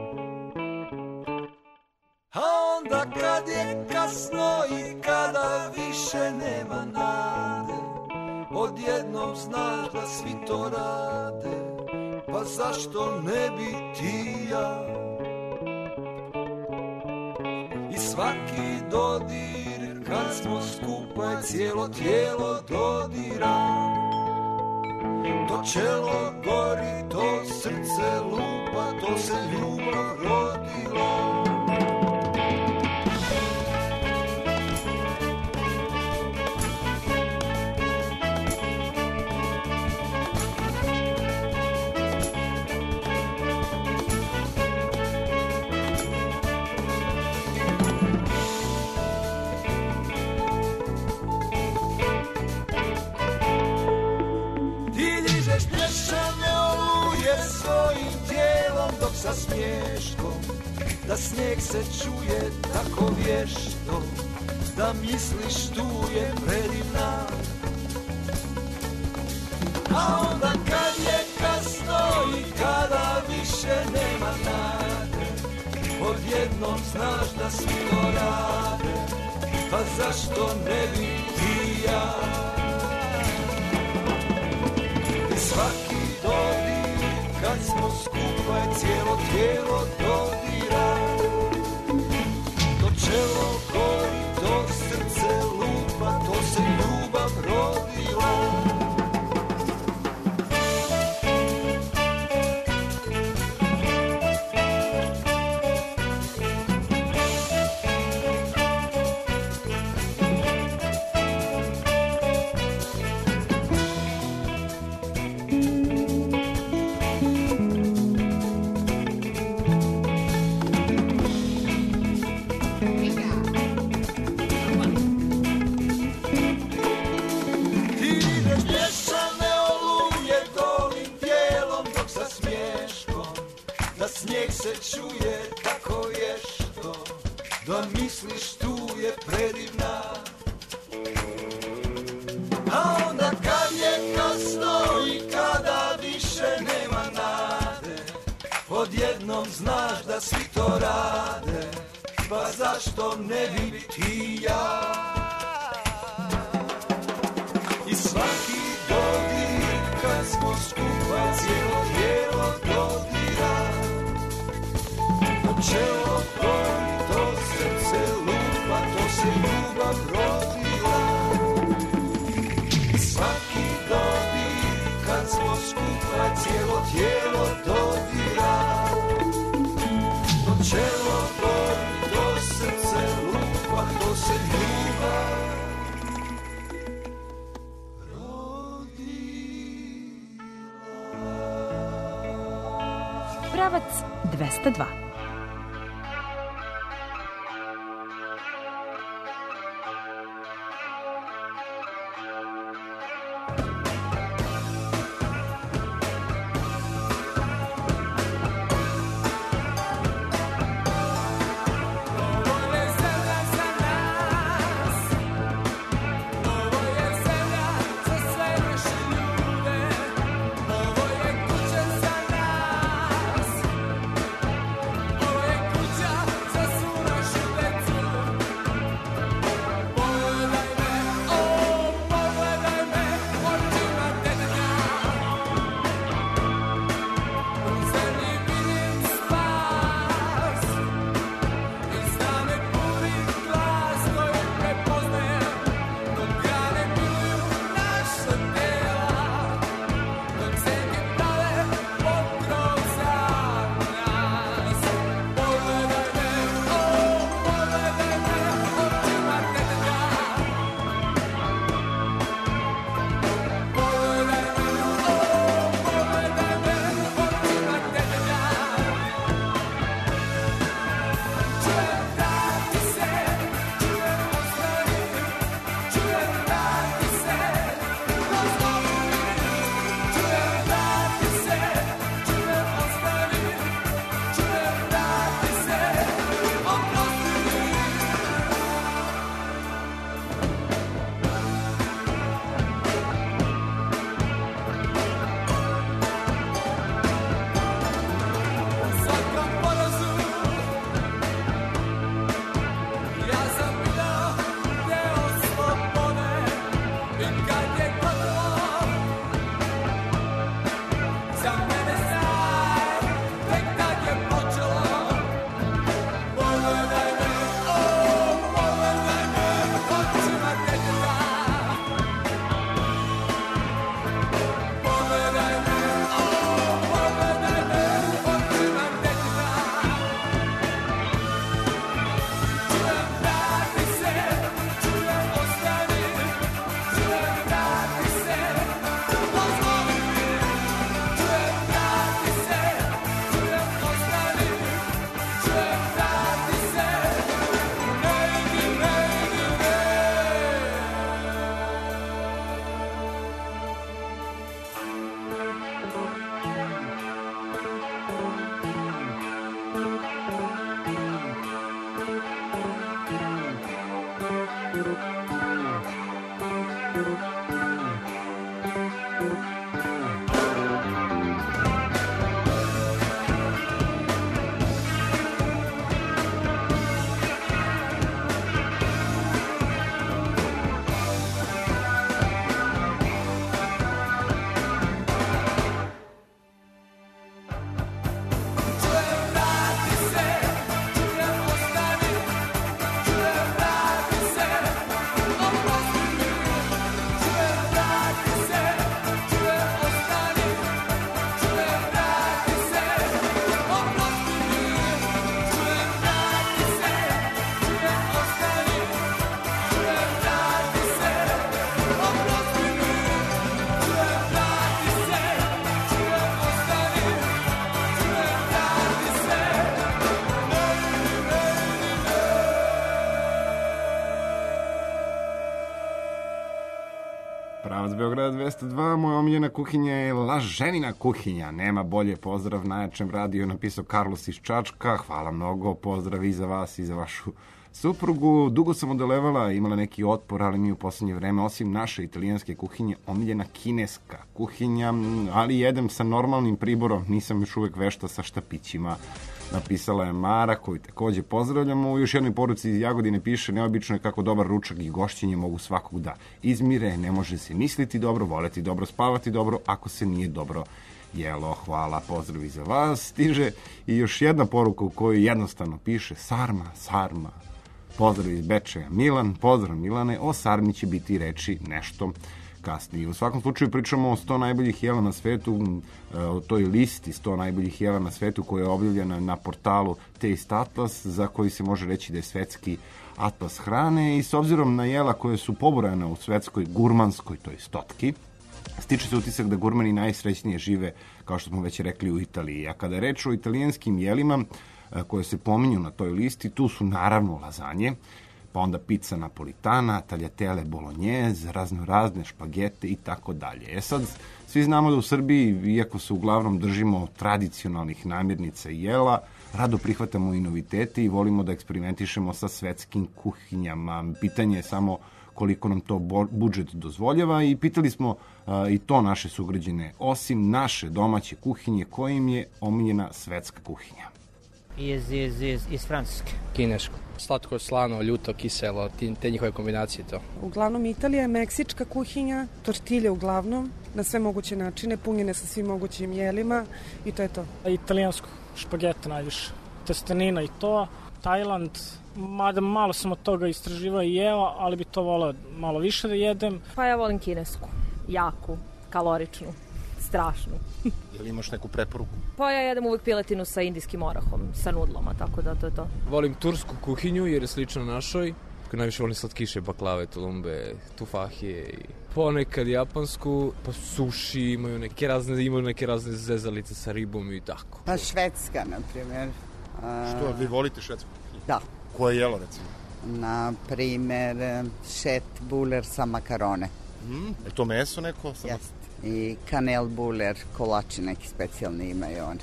A onda kad je kasno i kada više nema nade, odjednom znaš da svi to rade, pa zašto ne bi ti ja? I svaki dodir kad smo skupa cijelo tijelo dodira, to čelo gori, to srce lupa, to se ljubav rodila. Svojim tijelom dok sa smješkom, da snijeg se čuje tako vješto, da misliš tu je predivna. A onda kad je kasno i kada više nema nade, odjednom znaš da svi to rade, pa zašto ne bi ti ja? I svaki dodir kad smo skupa i cijelo tijelo dodira, to čelo gori, to srce lupa, to se ljubav rodila. Snijeg se čuje tako vješto, da misliš tu je predivna. A onda kad je kasno i kada više nema nade, odjednom znaš da svi to rade, pa zašto ne bi ti ja? I svaki dodir kad smo skupa cijelo tijelo dodira, čelo gori, to srce lupa, to se ljubav rodila. Svaki dodir kad smo skupa cijelo tijelo dodira, to čelo gori, to srce lupa, to se ljubav rodila. Pravac 202. 202, moja omiljena kuhinja je laženina kuhinja. Nema bolje, pozdrav najjačem radiju, napisao Carlos iz Čačka. Hvala mnogo, pozdrav i za vas i za vašu suprugu. Dugo sam odolevala, imala neki otpor, ali mi u poslednje vreme, osim naše italijanske kuhinje, omiljena kineska kuhinja, ali jedem sa normalnim priborom, nisam još uvek vešta sa štapićima. Napisala je Mara, koju takođe pozdravljamo. U još jednoj poruci iz Jagodine piše: neobično je kako dobar ručak i gošćenje mogu svakog da izmire, ne može se misliti dobro, voleti dobro, spavati dobro, ako se nije dobro jelo. Hvala, pozdrav i za vas. Stiže i još jedna poruka u kojoj jednostavno piše sarma. Pozdrav iz Bečeja. Milan, pozdrav Milane, o sarmi će biti reči nešto kasnije. U svakom slučaju pričamo o 100 najboljih jela na svetu, o toj listi 100 najboljih jela na svetu koja je objavljena na portalu Taste Atlas, za koji se može reći da je svetski atlas hrane, i s obzirom na jela koje su pobrojana u svetskoj gurmanskoj, toj stotki, stiče se utisak da gurmani najsrećnije žive, kao što smo već rekli, u Italiji. A kada je reč o italijanskim jelima koje se pominju na toj listi, tu su naravno lazanje, pa onda pizza napolitana, tagliatelle bolognese, raznorazne špagete i tako dalje. Sad, svi znamo da u Srbiji, iako se uglavnom držimo tradicionalnih namirnica i jela, rado prihvatamo i novitete i volimo da eksperimentišemo sa svetskim kuhinjama. Pitanje je samo koliko nam to budžet dozvoljava, i pitali smo i to naše sugrađane, osim naše domaće kuhinje, koja im je omiljena svetska kuhinja. Iz Francuske. Kinesko. Slatko, slano, ljuto, kiselo, te njihove kombinacije to. Uglavnom Italija je meksička kuhinja, tortilje uglavnom, na sve moguće načine, punjene sa svim mogućim jelima, i to je to. Italijansko, špagete najviše, testenina i to. Tajland, mada malo sam od toga istraživao i jeo, ali bi to volao malo više da jedem. Pa ja volim kinesku, jaku, kaloričnu, strašnu. Je li imaš neku preporuku? Pa ja jedem uvek piletinu sa indijskim orahom, sa nudlama, tako da to je to. Volim tursku kuhinju jer je slična našoj. Najviše volim slatkiše, baklave, tulumbe, tufahije i ponekad japansku, pa sushi, imaju neke razne zezalice sa ribom i tako. Pa švedska, na primjer. Što, vi volite švedsku? Da. Koje jelo, recimo? Na primjer, köttbullar sa makarone. Je to meso neko? Jeste. I kanelbuller, kolači neki specijalni imaju oni.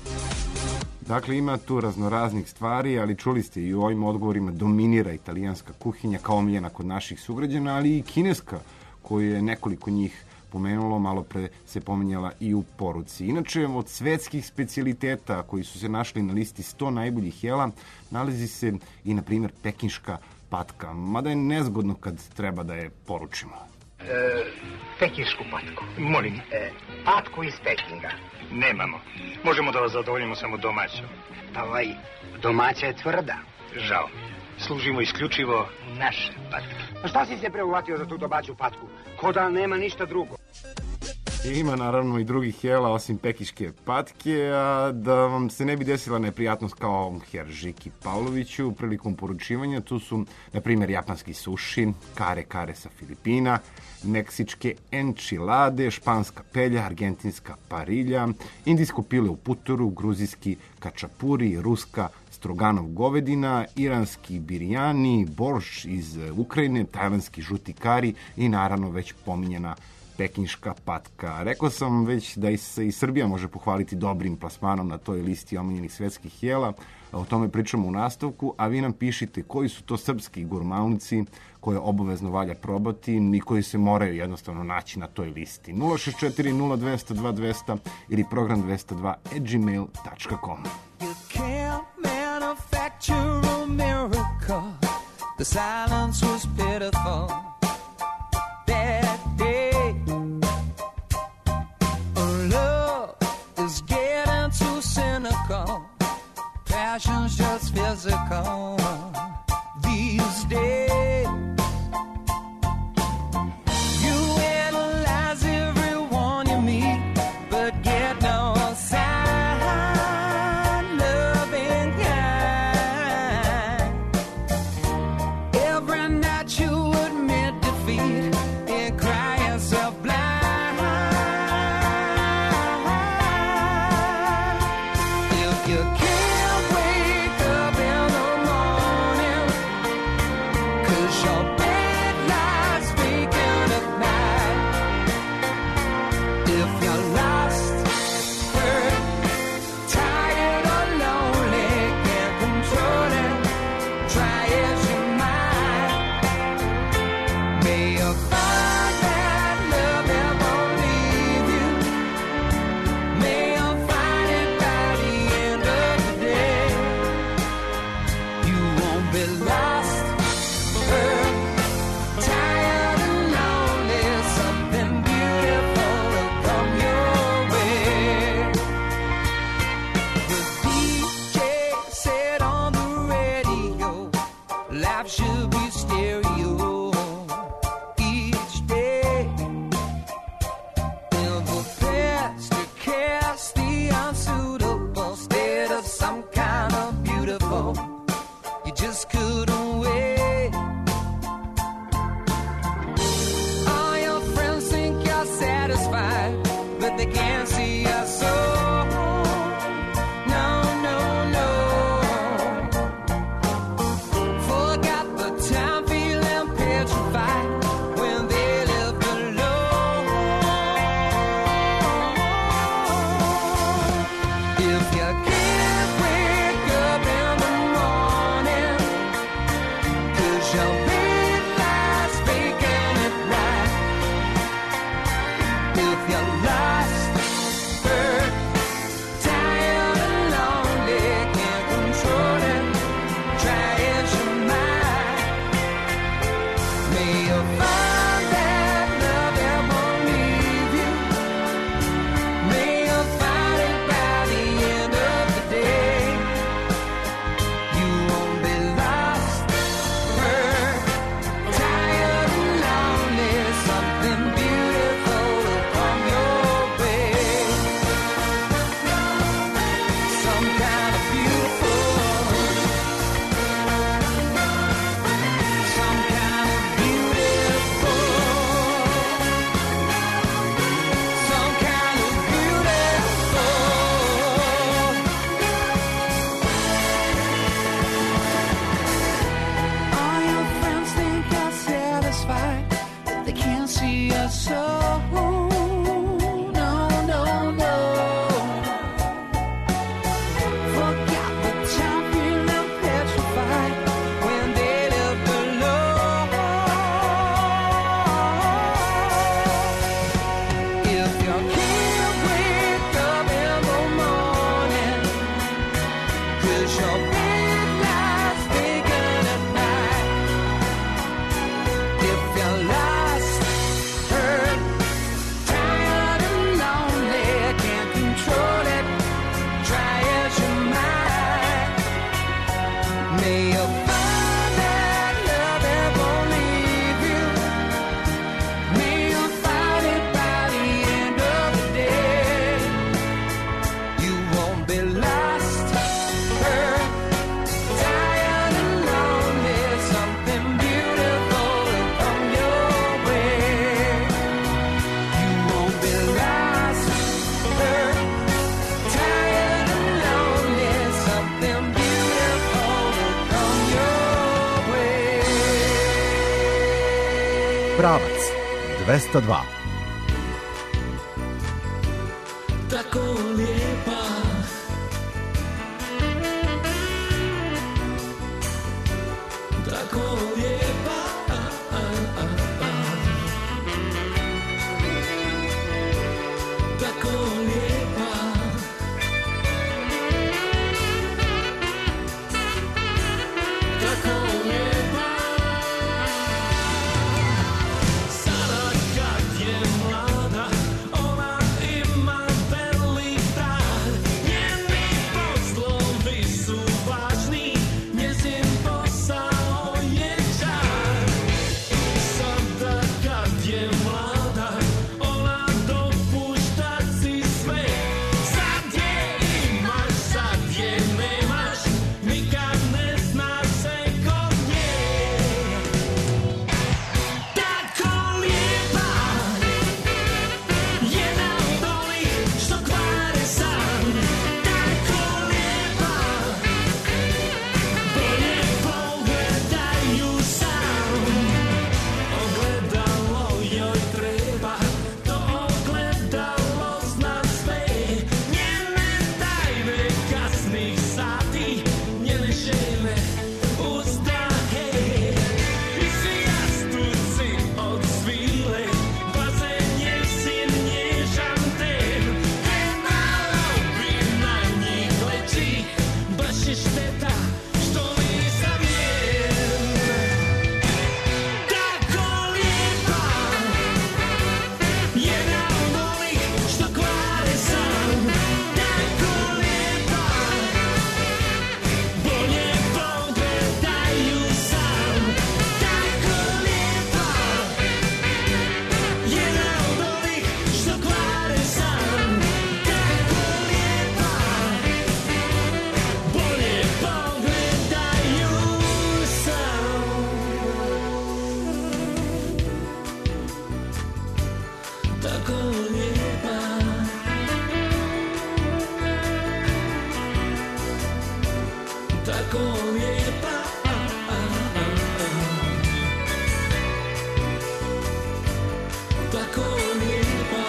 Dakle, ima tu raznoraznih stvari, ali čuli ste i u ovim odgovorima dominira italijanska kuhinja kao omiljena kod naših sugrađana, ali i kineska, koju je nekoliko njih pomenulo, malo pre se pominjala i u poruci. Inače, od svetskih specijaliteta koji su se našli na listi 100 najboljih jela, nalazi se i, na primjer, pekinška patka, mada je nezgodno kad treba da je poručimo. Pekinsku patku, molim. Patku iz Pekinga nemamo. Možemo da vas zadovoljimo samo domaćom. Pa domaća je tvrda. Žao. Služimo isključivo naše patke. Pa šta si se preuvatio za tu domaću patku? Ko da nema ništa drugo. Ima naravno i drugih jela osim pekiške patke, a da vam se ne bi desila neprijatnost kao Heržiki Pavloviću prilikom poručivanja, tu su, na primjer, japanski suši, kare sa Filipina, meksičke enčilade, španska pelja, argentinska parilja, indijsko pile u putoru, gruzijski kačapuri, ruska stroganov govedina, iranski birijani, borš iz Ukrajine, tajlandski žuti kari i naravno već pominjena pekinška patka. Rekao sam već da se i Srbija može pohvaliti dobrim plasmanom na toj listi omiljenih svetskih jela. O tome pričamo u nastavku, a vi nam pišite koji su to srpski gurmanci koje obavezno valja probati i koji se moraju jednostavno naći na toj listi. 064 0200 2200 ili program 202@gmail.com. You can't manufacture a miracle. The silence was pitiful that day. Love is getting too cynical. Passion's just physical these days. You analyze everyone you meet, but get no sign of being kind. Every night you admit defeat and cry yourself blind. If you can't wake up in the morning pravac 202. Tako lijepa, tako lijepa, tako lijepa, tako lijepa. Sada kad je mlada, ona ima velik dar. Njeni poslovi su važni, njezin posao je čar. Sada kad je mlada, ona dopušta si sve. Sad je imaš, sad je nemaš, nikad ne zna se kod nje. Tako lijepa, jedna od onih što kvare san. Tako lijepa, bolje pogledaju sam. Ogledalo joj treba, to ogledalo zna sve. Njene tajne kasnih sati, njene žene uzdahe. I svi jastuci od svile, paze njezin nježan ten. Penalovi na njih leči, baš je šteta što nisam njen. Tako lijepa, jedna od onih što kvare san. Tako lijepa, bolje pogledaju sam. Tako lijepa, jedna od onih što kvare san. Tako lijepa, bolje pogledaju sam. Tako lijepa, tako lijepa, tako lijepa,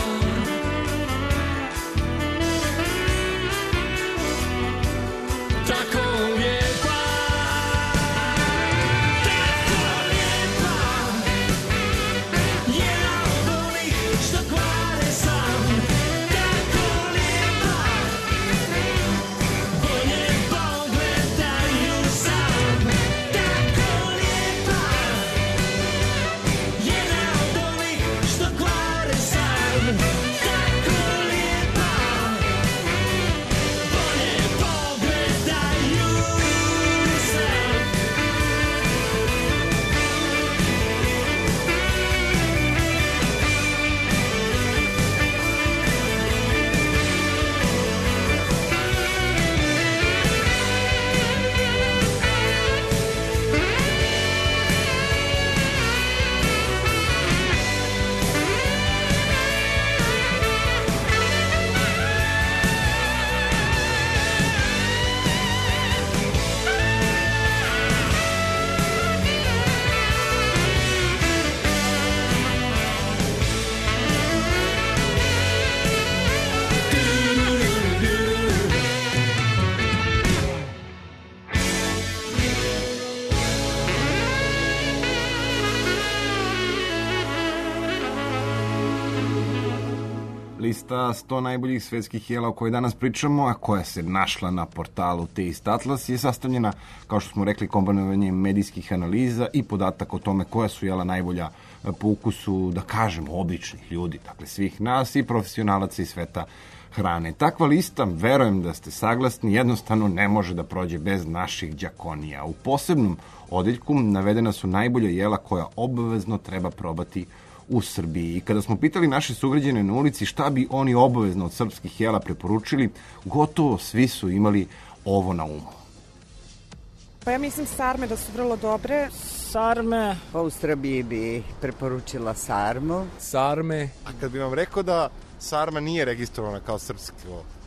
tako lijepa, tako lijepa, jedna od onih što kvare san. Tako lijepa, bolje pogledaju sam. Tako lijepa, jedna od onih što kvare san. Tako lijepa, bolje pogledaju sam. Lista 100 najboljih svetskih jela o kojoj danas pričamo, a koja se našla na portalu Taste Atlas, je sastavljena, kao što smo rekli, kombinovanjem medijskih analiza i podatak o tome koja su jela najbolja po ukusu, da kažemo, običnih ljudi, dakle svih nas i profesionalaca iz sveta hrane. Takva lista, verujem da ste saglasni, jednostavno ne može da prođe bez naših đakonija. U posebnom odeljku navedena su najbolja jela koja obavezno treba probati u Srbiji. I kada smo pitali naše sugrađane na ulici šta bi oni obavezno od srpskih jela preporučili, gotovo svi su imali ovo na umu. Pa ja mislim sarme da su vrlo dobre. Sarme. Pa u Srbiji bi preporučila sarmu. Sarme. A kad bi vam rekao da sarma nije registrovana kao srpsko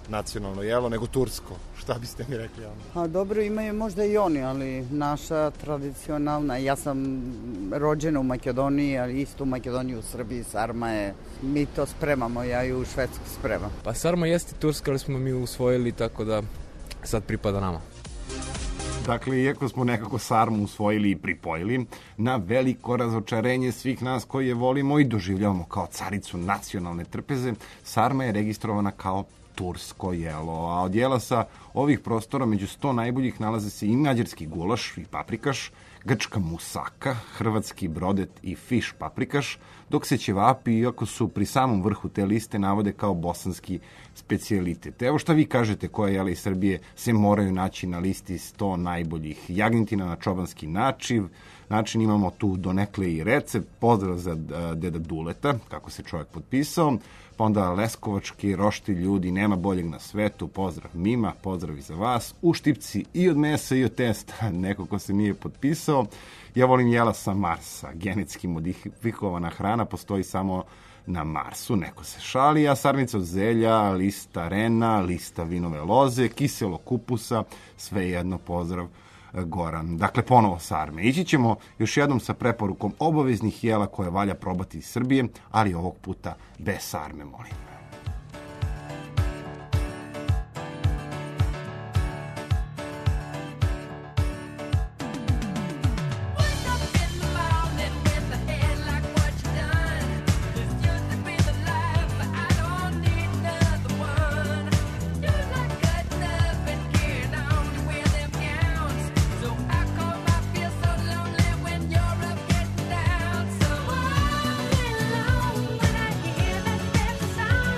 nacionalno jelo, nego tursko. Šta biste mi rekli onda? A dobro, imaju možda i oni, ali naša tradicionalna, ja sam rođena u Makedoniji, ali isto u Makedoniji, u Srbiji, sarma je, mi to spremamo, ja ju u Švedsku spremam. Pa sarma jeste turska, ali smo mi usvojili, tako da sad pripada nama. Dakle, iako smo nekako sarmu usvojili i pripojili, na veliko razočarenje svih nas koji je volimo i doživljavamo kao caricu nacionalne trpeze, sarma je registrovana kao tursko jelo, a od jela sa ovih prostora među 100 najboljih nalaze se i mađarski gulaš i paprikaš, grčka musaka, hrvatski brodet i fiš paprikaš, dok se ćevapi, iako su pri samom vrhu te liste, navode kao bosanski specijalitet. Evo šta vi kažete koje jela iz Srbije se moraju naći na listi 100 najboljih. Jagnjetina na čobanski način imamo tu donekle i recept, pozdrav za deda Duleta, kako se čovjek potpisao, pa onda leskovački roštilj, ljudi, nema boljeg na svetu, pozdrav Mima, pozdrav i za vas, u štipci i od mesa i od testa, neko ko se nije potpisao. Ja volim jela sa Marsa, genetski modifikovana hrana postoji samo na Marsu, neko se šali, a sarmica od zelja, lista rena, lista vinove loze, kiselo kupusa, svejedno, pozdrav Goran. Dakle, ponovo sarme. Ići ćemo još jednom sa preporukom obaveznih jela koje valja probati iz Srbije, ali ovog puta bez sarme, molim. When I hear that step sound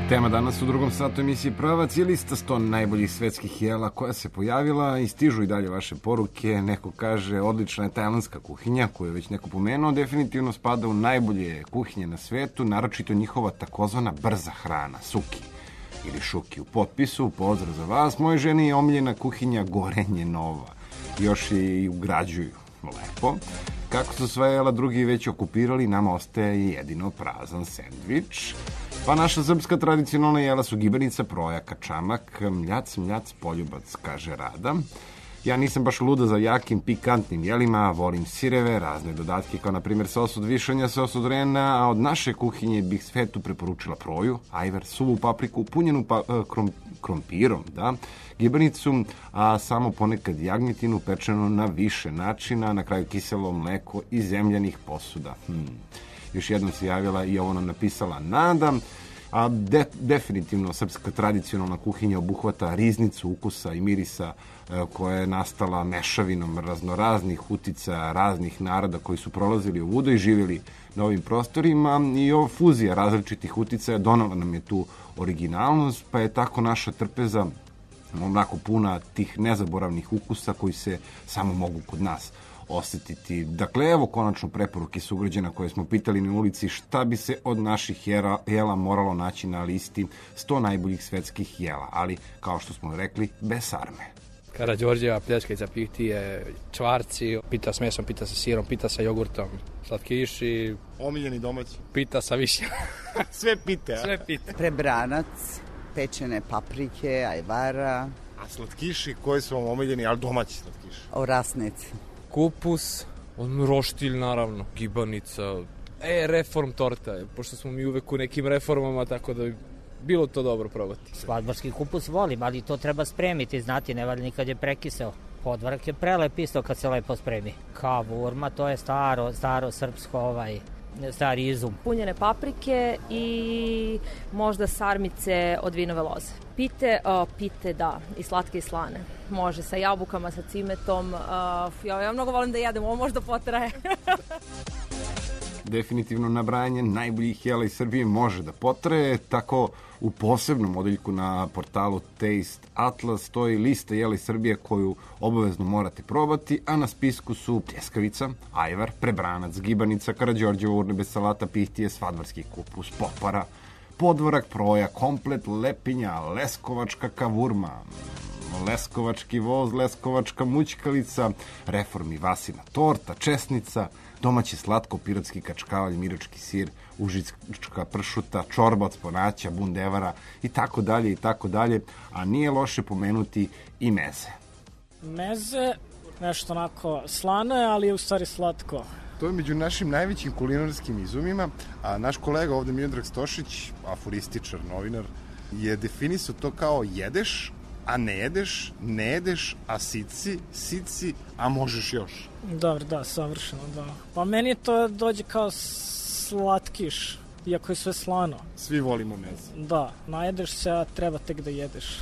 Tema danas u drugom satu emisije Pravac je lista 100 najboljih svetskih jela koja se pojavila i stižu i dalje vaše poruke. Neko kaže odlična je tajlandska kuhinja koju je već neko pomenuo, definitivno spada u najbolje kuhinje na svetu, naročito njihova takozvana brza hrana, suki ili šuki. U potpisu, pozdrav za vas, moje ženi je omiljena kuhinja Gorenje Nova. Još je i ugrađuju. Lepo. Kako su sva jela drugi već okupirali, nama ostaje jedino prazan sendvič. Pa naša srpska tradicionalna jela su gibanica, proja, kačamak, mljac, poljubac, kaže Rada. Ja nisam baš luda za jakim, pikantnim jelima, volim sireve, razne dodatke kao na primjer sos od višanja, sos od rena, a od naše kuhinje bih svetu preporučila proju, ajvar, suvu papriku, punjenu krompirom, da, gibanicu, a samo ponekad jagnjetinu pečenu na više načina, na kraju kiselo mleko i zemljanih posuda. Još jednom se javila i ovo nam napisala Nada, a definitivno srpska tradicionalna kuhinja obuhvata riznicu ukusa i mirisa koja je nastala mešavinom raznoraznih uticaja raznih naroda koji su prolazili ovuda i živjeli na ovim prostorima i ova fuzija različitih uticaja donala nam je tu originalnost, pa je tako naša trpeza onako puna tih nezaboravnih ukusa koji se samo mogu kod nas osetiti. Dakle, evo konačno preporuke sugrađana koje smo pitali na ulici šta bi se od naših jela moralo naći na listi 100 najboljih svetskih jela, ali kao što smo rekli, bez sarme. Karađorđeva, pljeskavica, pihtije, čvarci, pita s mesom, pita sa sirom, pita sa jogurtom, slatkiši. Omiljeni domaći. Pita sa višnjom. Sve pite, a? Sve pite. Prebranac, pečene paprike, ajvara. A slatkiši koji su vam omiljeni, ali domaći slatkiši? Orasnici. Kupus, roštilj naravno, gibanica, reform torta, pošto smo mi uvek u nekim reformama, tako da bi bilo to dobro probati. Svadbarski kupus volim, ali to treba spremiti, znati, ne valja nikad je prekiseo. Podvarak je prelep isto kad se lepo spremi. Kavurma, to je staro srpsko, stari izum. Punjene paprike i možda sarmice od vinove loze. Pite da, i slatke i slane. Može sa jabukama, sa cimetom. Ja mnogo volim da jedem, ovo možda potraje. Definitivno nabrajanje najboljih jela iz Srbije može da potraje, tako u posebnom odeljku na portalu Taste Atlas stoji lista jela iz Srbije koju obavezno morate probati, a na spisku su pljeskavica, ajvar, prebranac, gibanica, karađorđeva, urnebe salata, pihtije, svadbarski kupus, popara, podvorak, proja, komplet, lepinja, leskovačka kavurma, leskovački voz, leskovačka mućkalica, reformi vasina torta, česnica, domaći slatko, pirotski kačkavalj, mirački sir, užička pršuta, čorba od sponaća, bundevara i tako dalje, a nije loše pomenuti i meze. Meze, nešto onako slano je, ali je u stvari slatko. To je među našim najvećim kulinarskim izumima, a naš kolega ovde Miodrag Stošić, aforističar, novinar, je definisao to kao jedeš, a ne jedeš, a sici, a možeš još. Dobro, da, savršeno, da. Pa meni to dođe kao slatkiš, iako je sve slano. Svi volimo meze. Da, najedeš se, a treba tek da jedeš.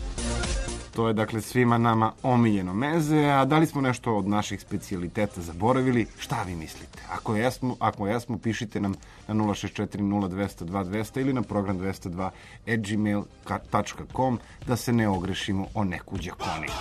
To je dakle svima nama omiljeno meze, a da li smo nešto od naših specijaliteta zaboravili? Šta vi mislite? Ako jesmo, pišite nam na 064 0200 200 ili na program 202@gmail.com da se ne ogrešimo o neku đakoniju.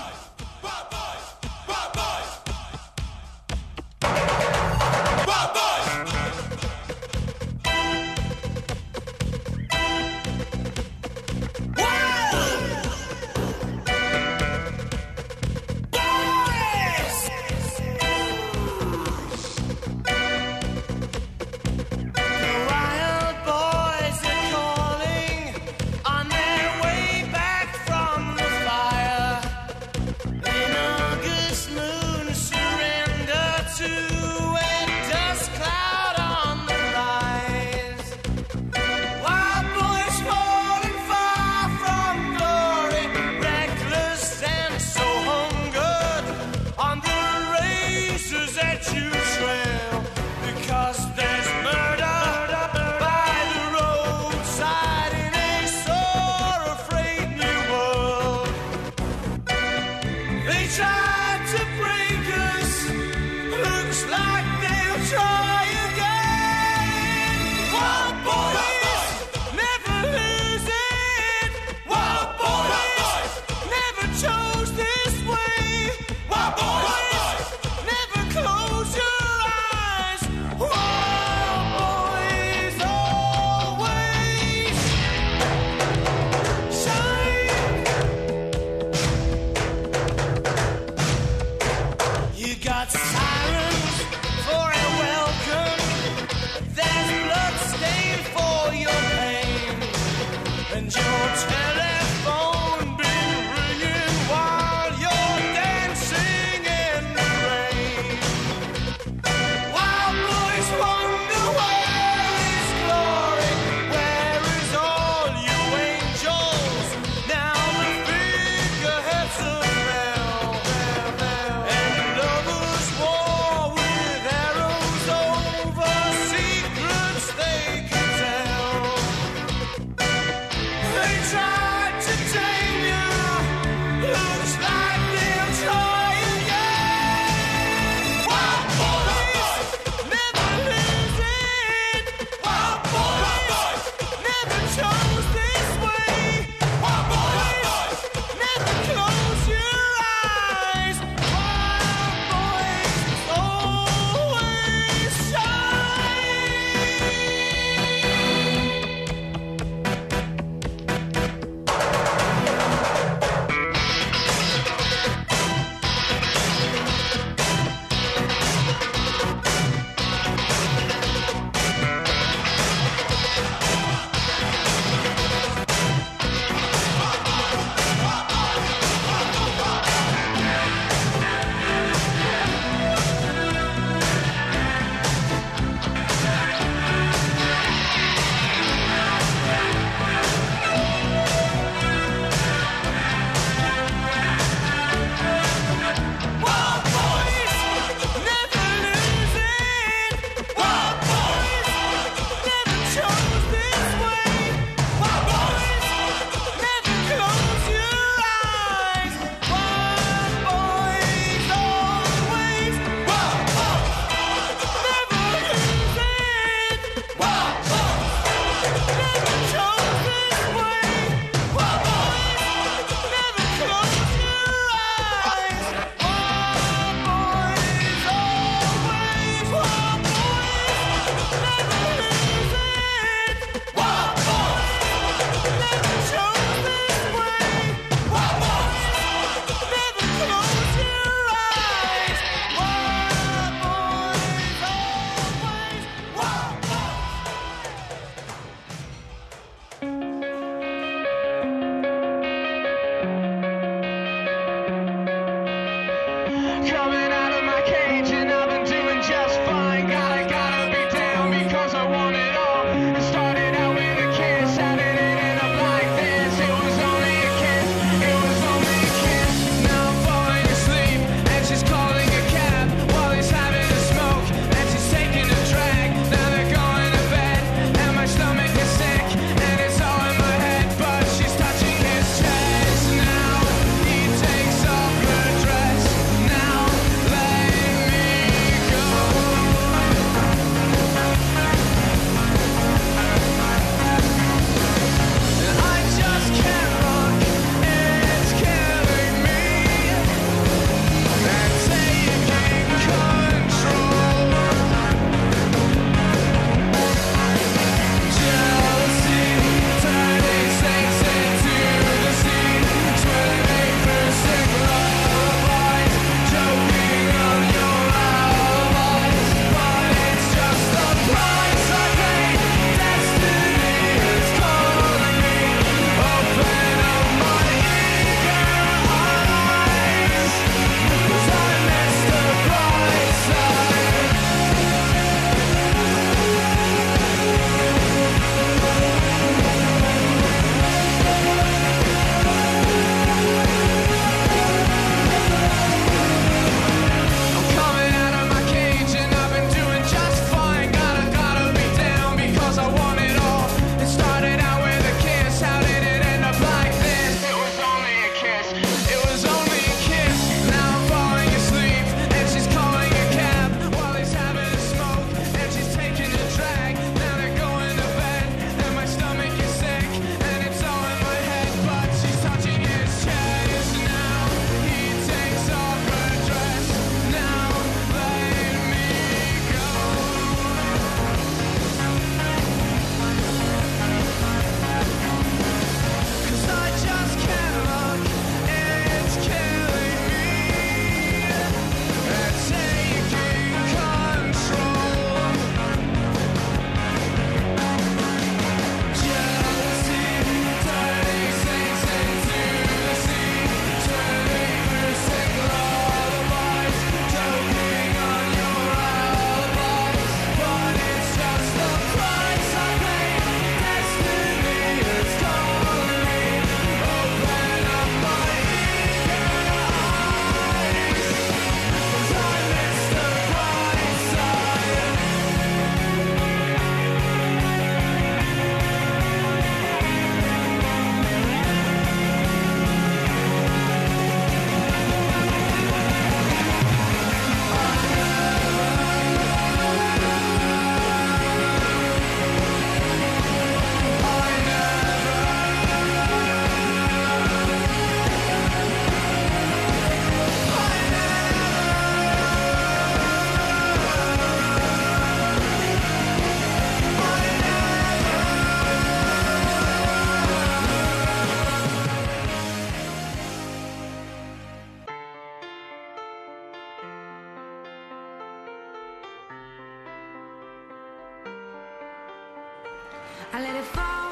I let it fall,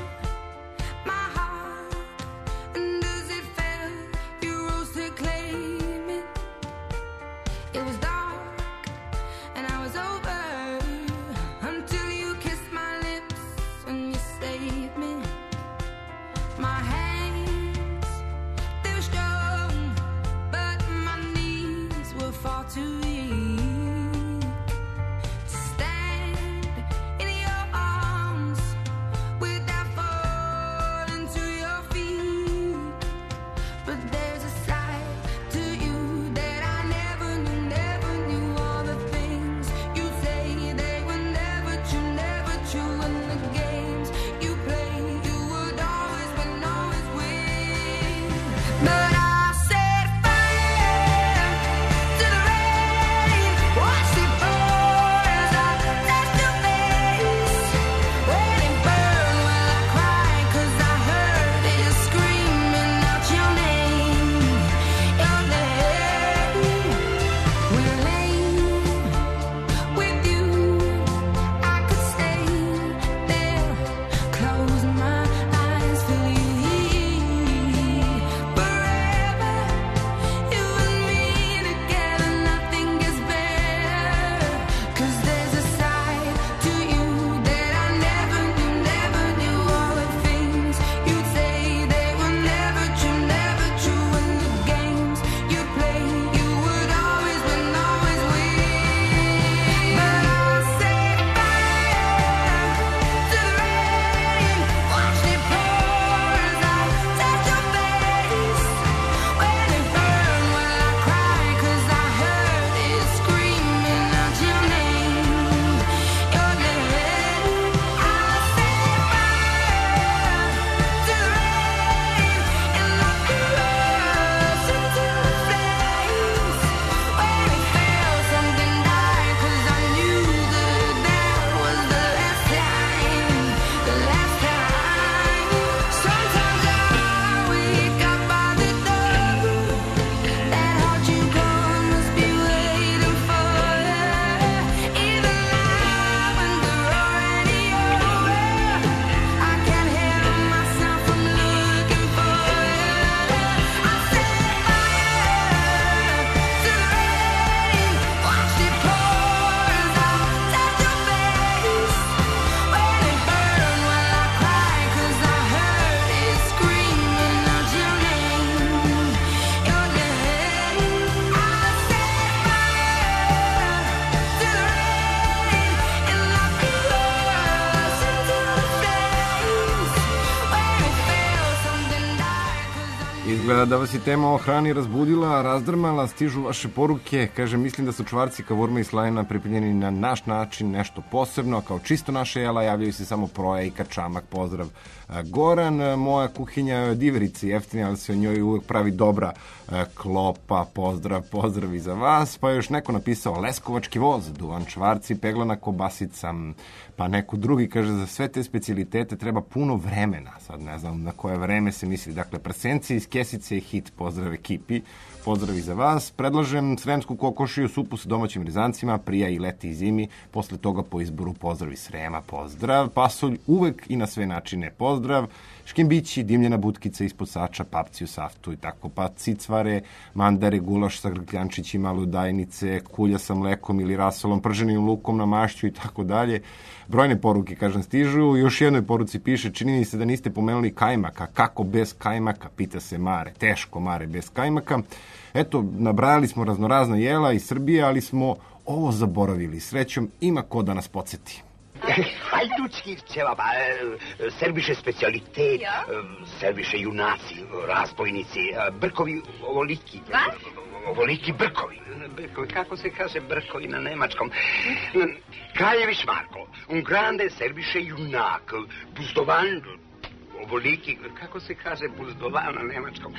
my heart, and as it fell, you rose to claim it. It was dark, and I was over, until you kissed my lips and you saved me. My hands, they were strong, but my knees were far too weak to stand in your arms without falling to your feet. But there's a side to you that I never knew all the things you say, they were never true, and the games you play, you would always win, always win. But I set fire to the rain, watched it pour as I touched your face. When it burned, well I cried 'cause I heard it screaming out your name, your name. When I lay with you, I could stay there, close my eyes, feel you here forever. You and me together, nothing gets better. 'Cause there's a side to you that I never knew all the things you'd say, they were never true, and the games you play, you would always win, always win. But I set fire to the rain, watched it pour as I touched your face. When it burned, well I cried 'cause I heard it screaming out your name, your name. I set fire to the rain and locked the rose into the flames. When it fell, something died 'cause I knew that was the last time, the last time. Sometimes I wake up by the door, that heart you gone must be waiting for you. Even now when they're already over, I can't help myself from looking for you. I set fire to the rain, watched it pour as I touched your face. When it burned, well I cried 'cause I heard it screaming out your name, your name. I set fire to the rain and locked the rose into the flames. When it fell, something died. Izgleda da vas je tema o hrani razbudila, razdrmala, stižu vaše poruke. Kaže, mislim da su čvarci, kavurma i slajna pripremljeni na naš način, nešto posebno, kao čisto naše jela, javljaju se samo proja i kačamak. Pozdrav Goran, moja kuhinja je od iverice jeftina, ali se o njoj uvek pravi dobra klopa. Pozdrav i za vas. Pa je još neko napisao leskovački voz, duvan čvarci, peglana kobasica, pa neko drugi kaže za sve te specijalitete treba puno vremena. Sad ne znam na koje vreme se misli. Dakle, prsenci iz kesice i hit. Pozdrav ekipi. Pozdrav i za vas. Predlažem sremsku kokošiju, supu sa domaćim rezancima, prija i leti i zimi. Posle toga po izboru pozdrav iz Srema. Pozdrav. Pasulj uvek i na sve načine. Pozdrav. Škimbići, dimljena butkica ispod sača, papci u saftu i tako, pa cicvare, mandare, gulaš sa grkljančićima, ludajnice, kulja sa mlekom ili rasolom, prženim lukom na mašću i tako dalje. Brojne poruke, kažem, stižu. U još jednoj poruci piše, čini mi se da niste pomenuli kajmaka. Kako bez kajmaka? Pita se Mare. Teško, Mare, bez kajmaka. Eto, nabrajali smo raznorazna jela iz Srbije, ali smo ovo zaboravili. Srećom, ima ko da nas podsjeti. Hajdučki ćevap, serviše specialitet, serviše junaci, razbojnici, brkovi ovoliki. Ovoliki brkovi. Kako se kaže brkovi na nemačkom? Kraljević Marko, un grande serviše junak, buzdovan, ovoliki, kako se kaže buzdovan na nemačkom?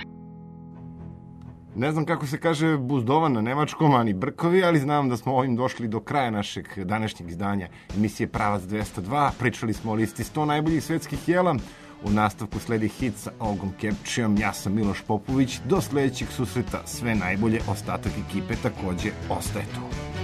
Ne znam kako se kaže buzdovan na nemačkom, ani brkovi, ali znam da smo ovim došli do kraja našeg današnjeg izdanja emisije Pravac 202. Pričali smo o listi 100 najboljih svetskih jela. U nastavku sledi hit sa Olgom Kepčijom. Ja sam Miloš Popović. Do sledećeg susreta. Sve najbolje. Ostatak ekipe takođe ostaje tu.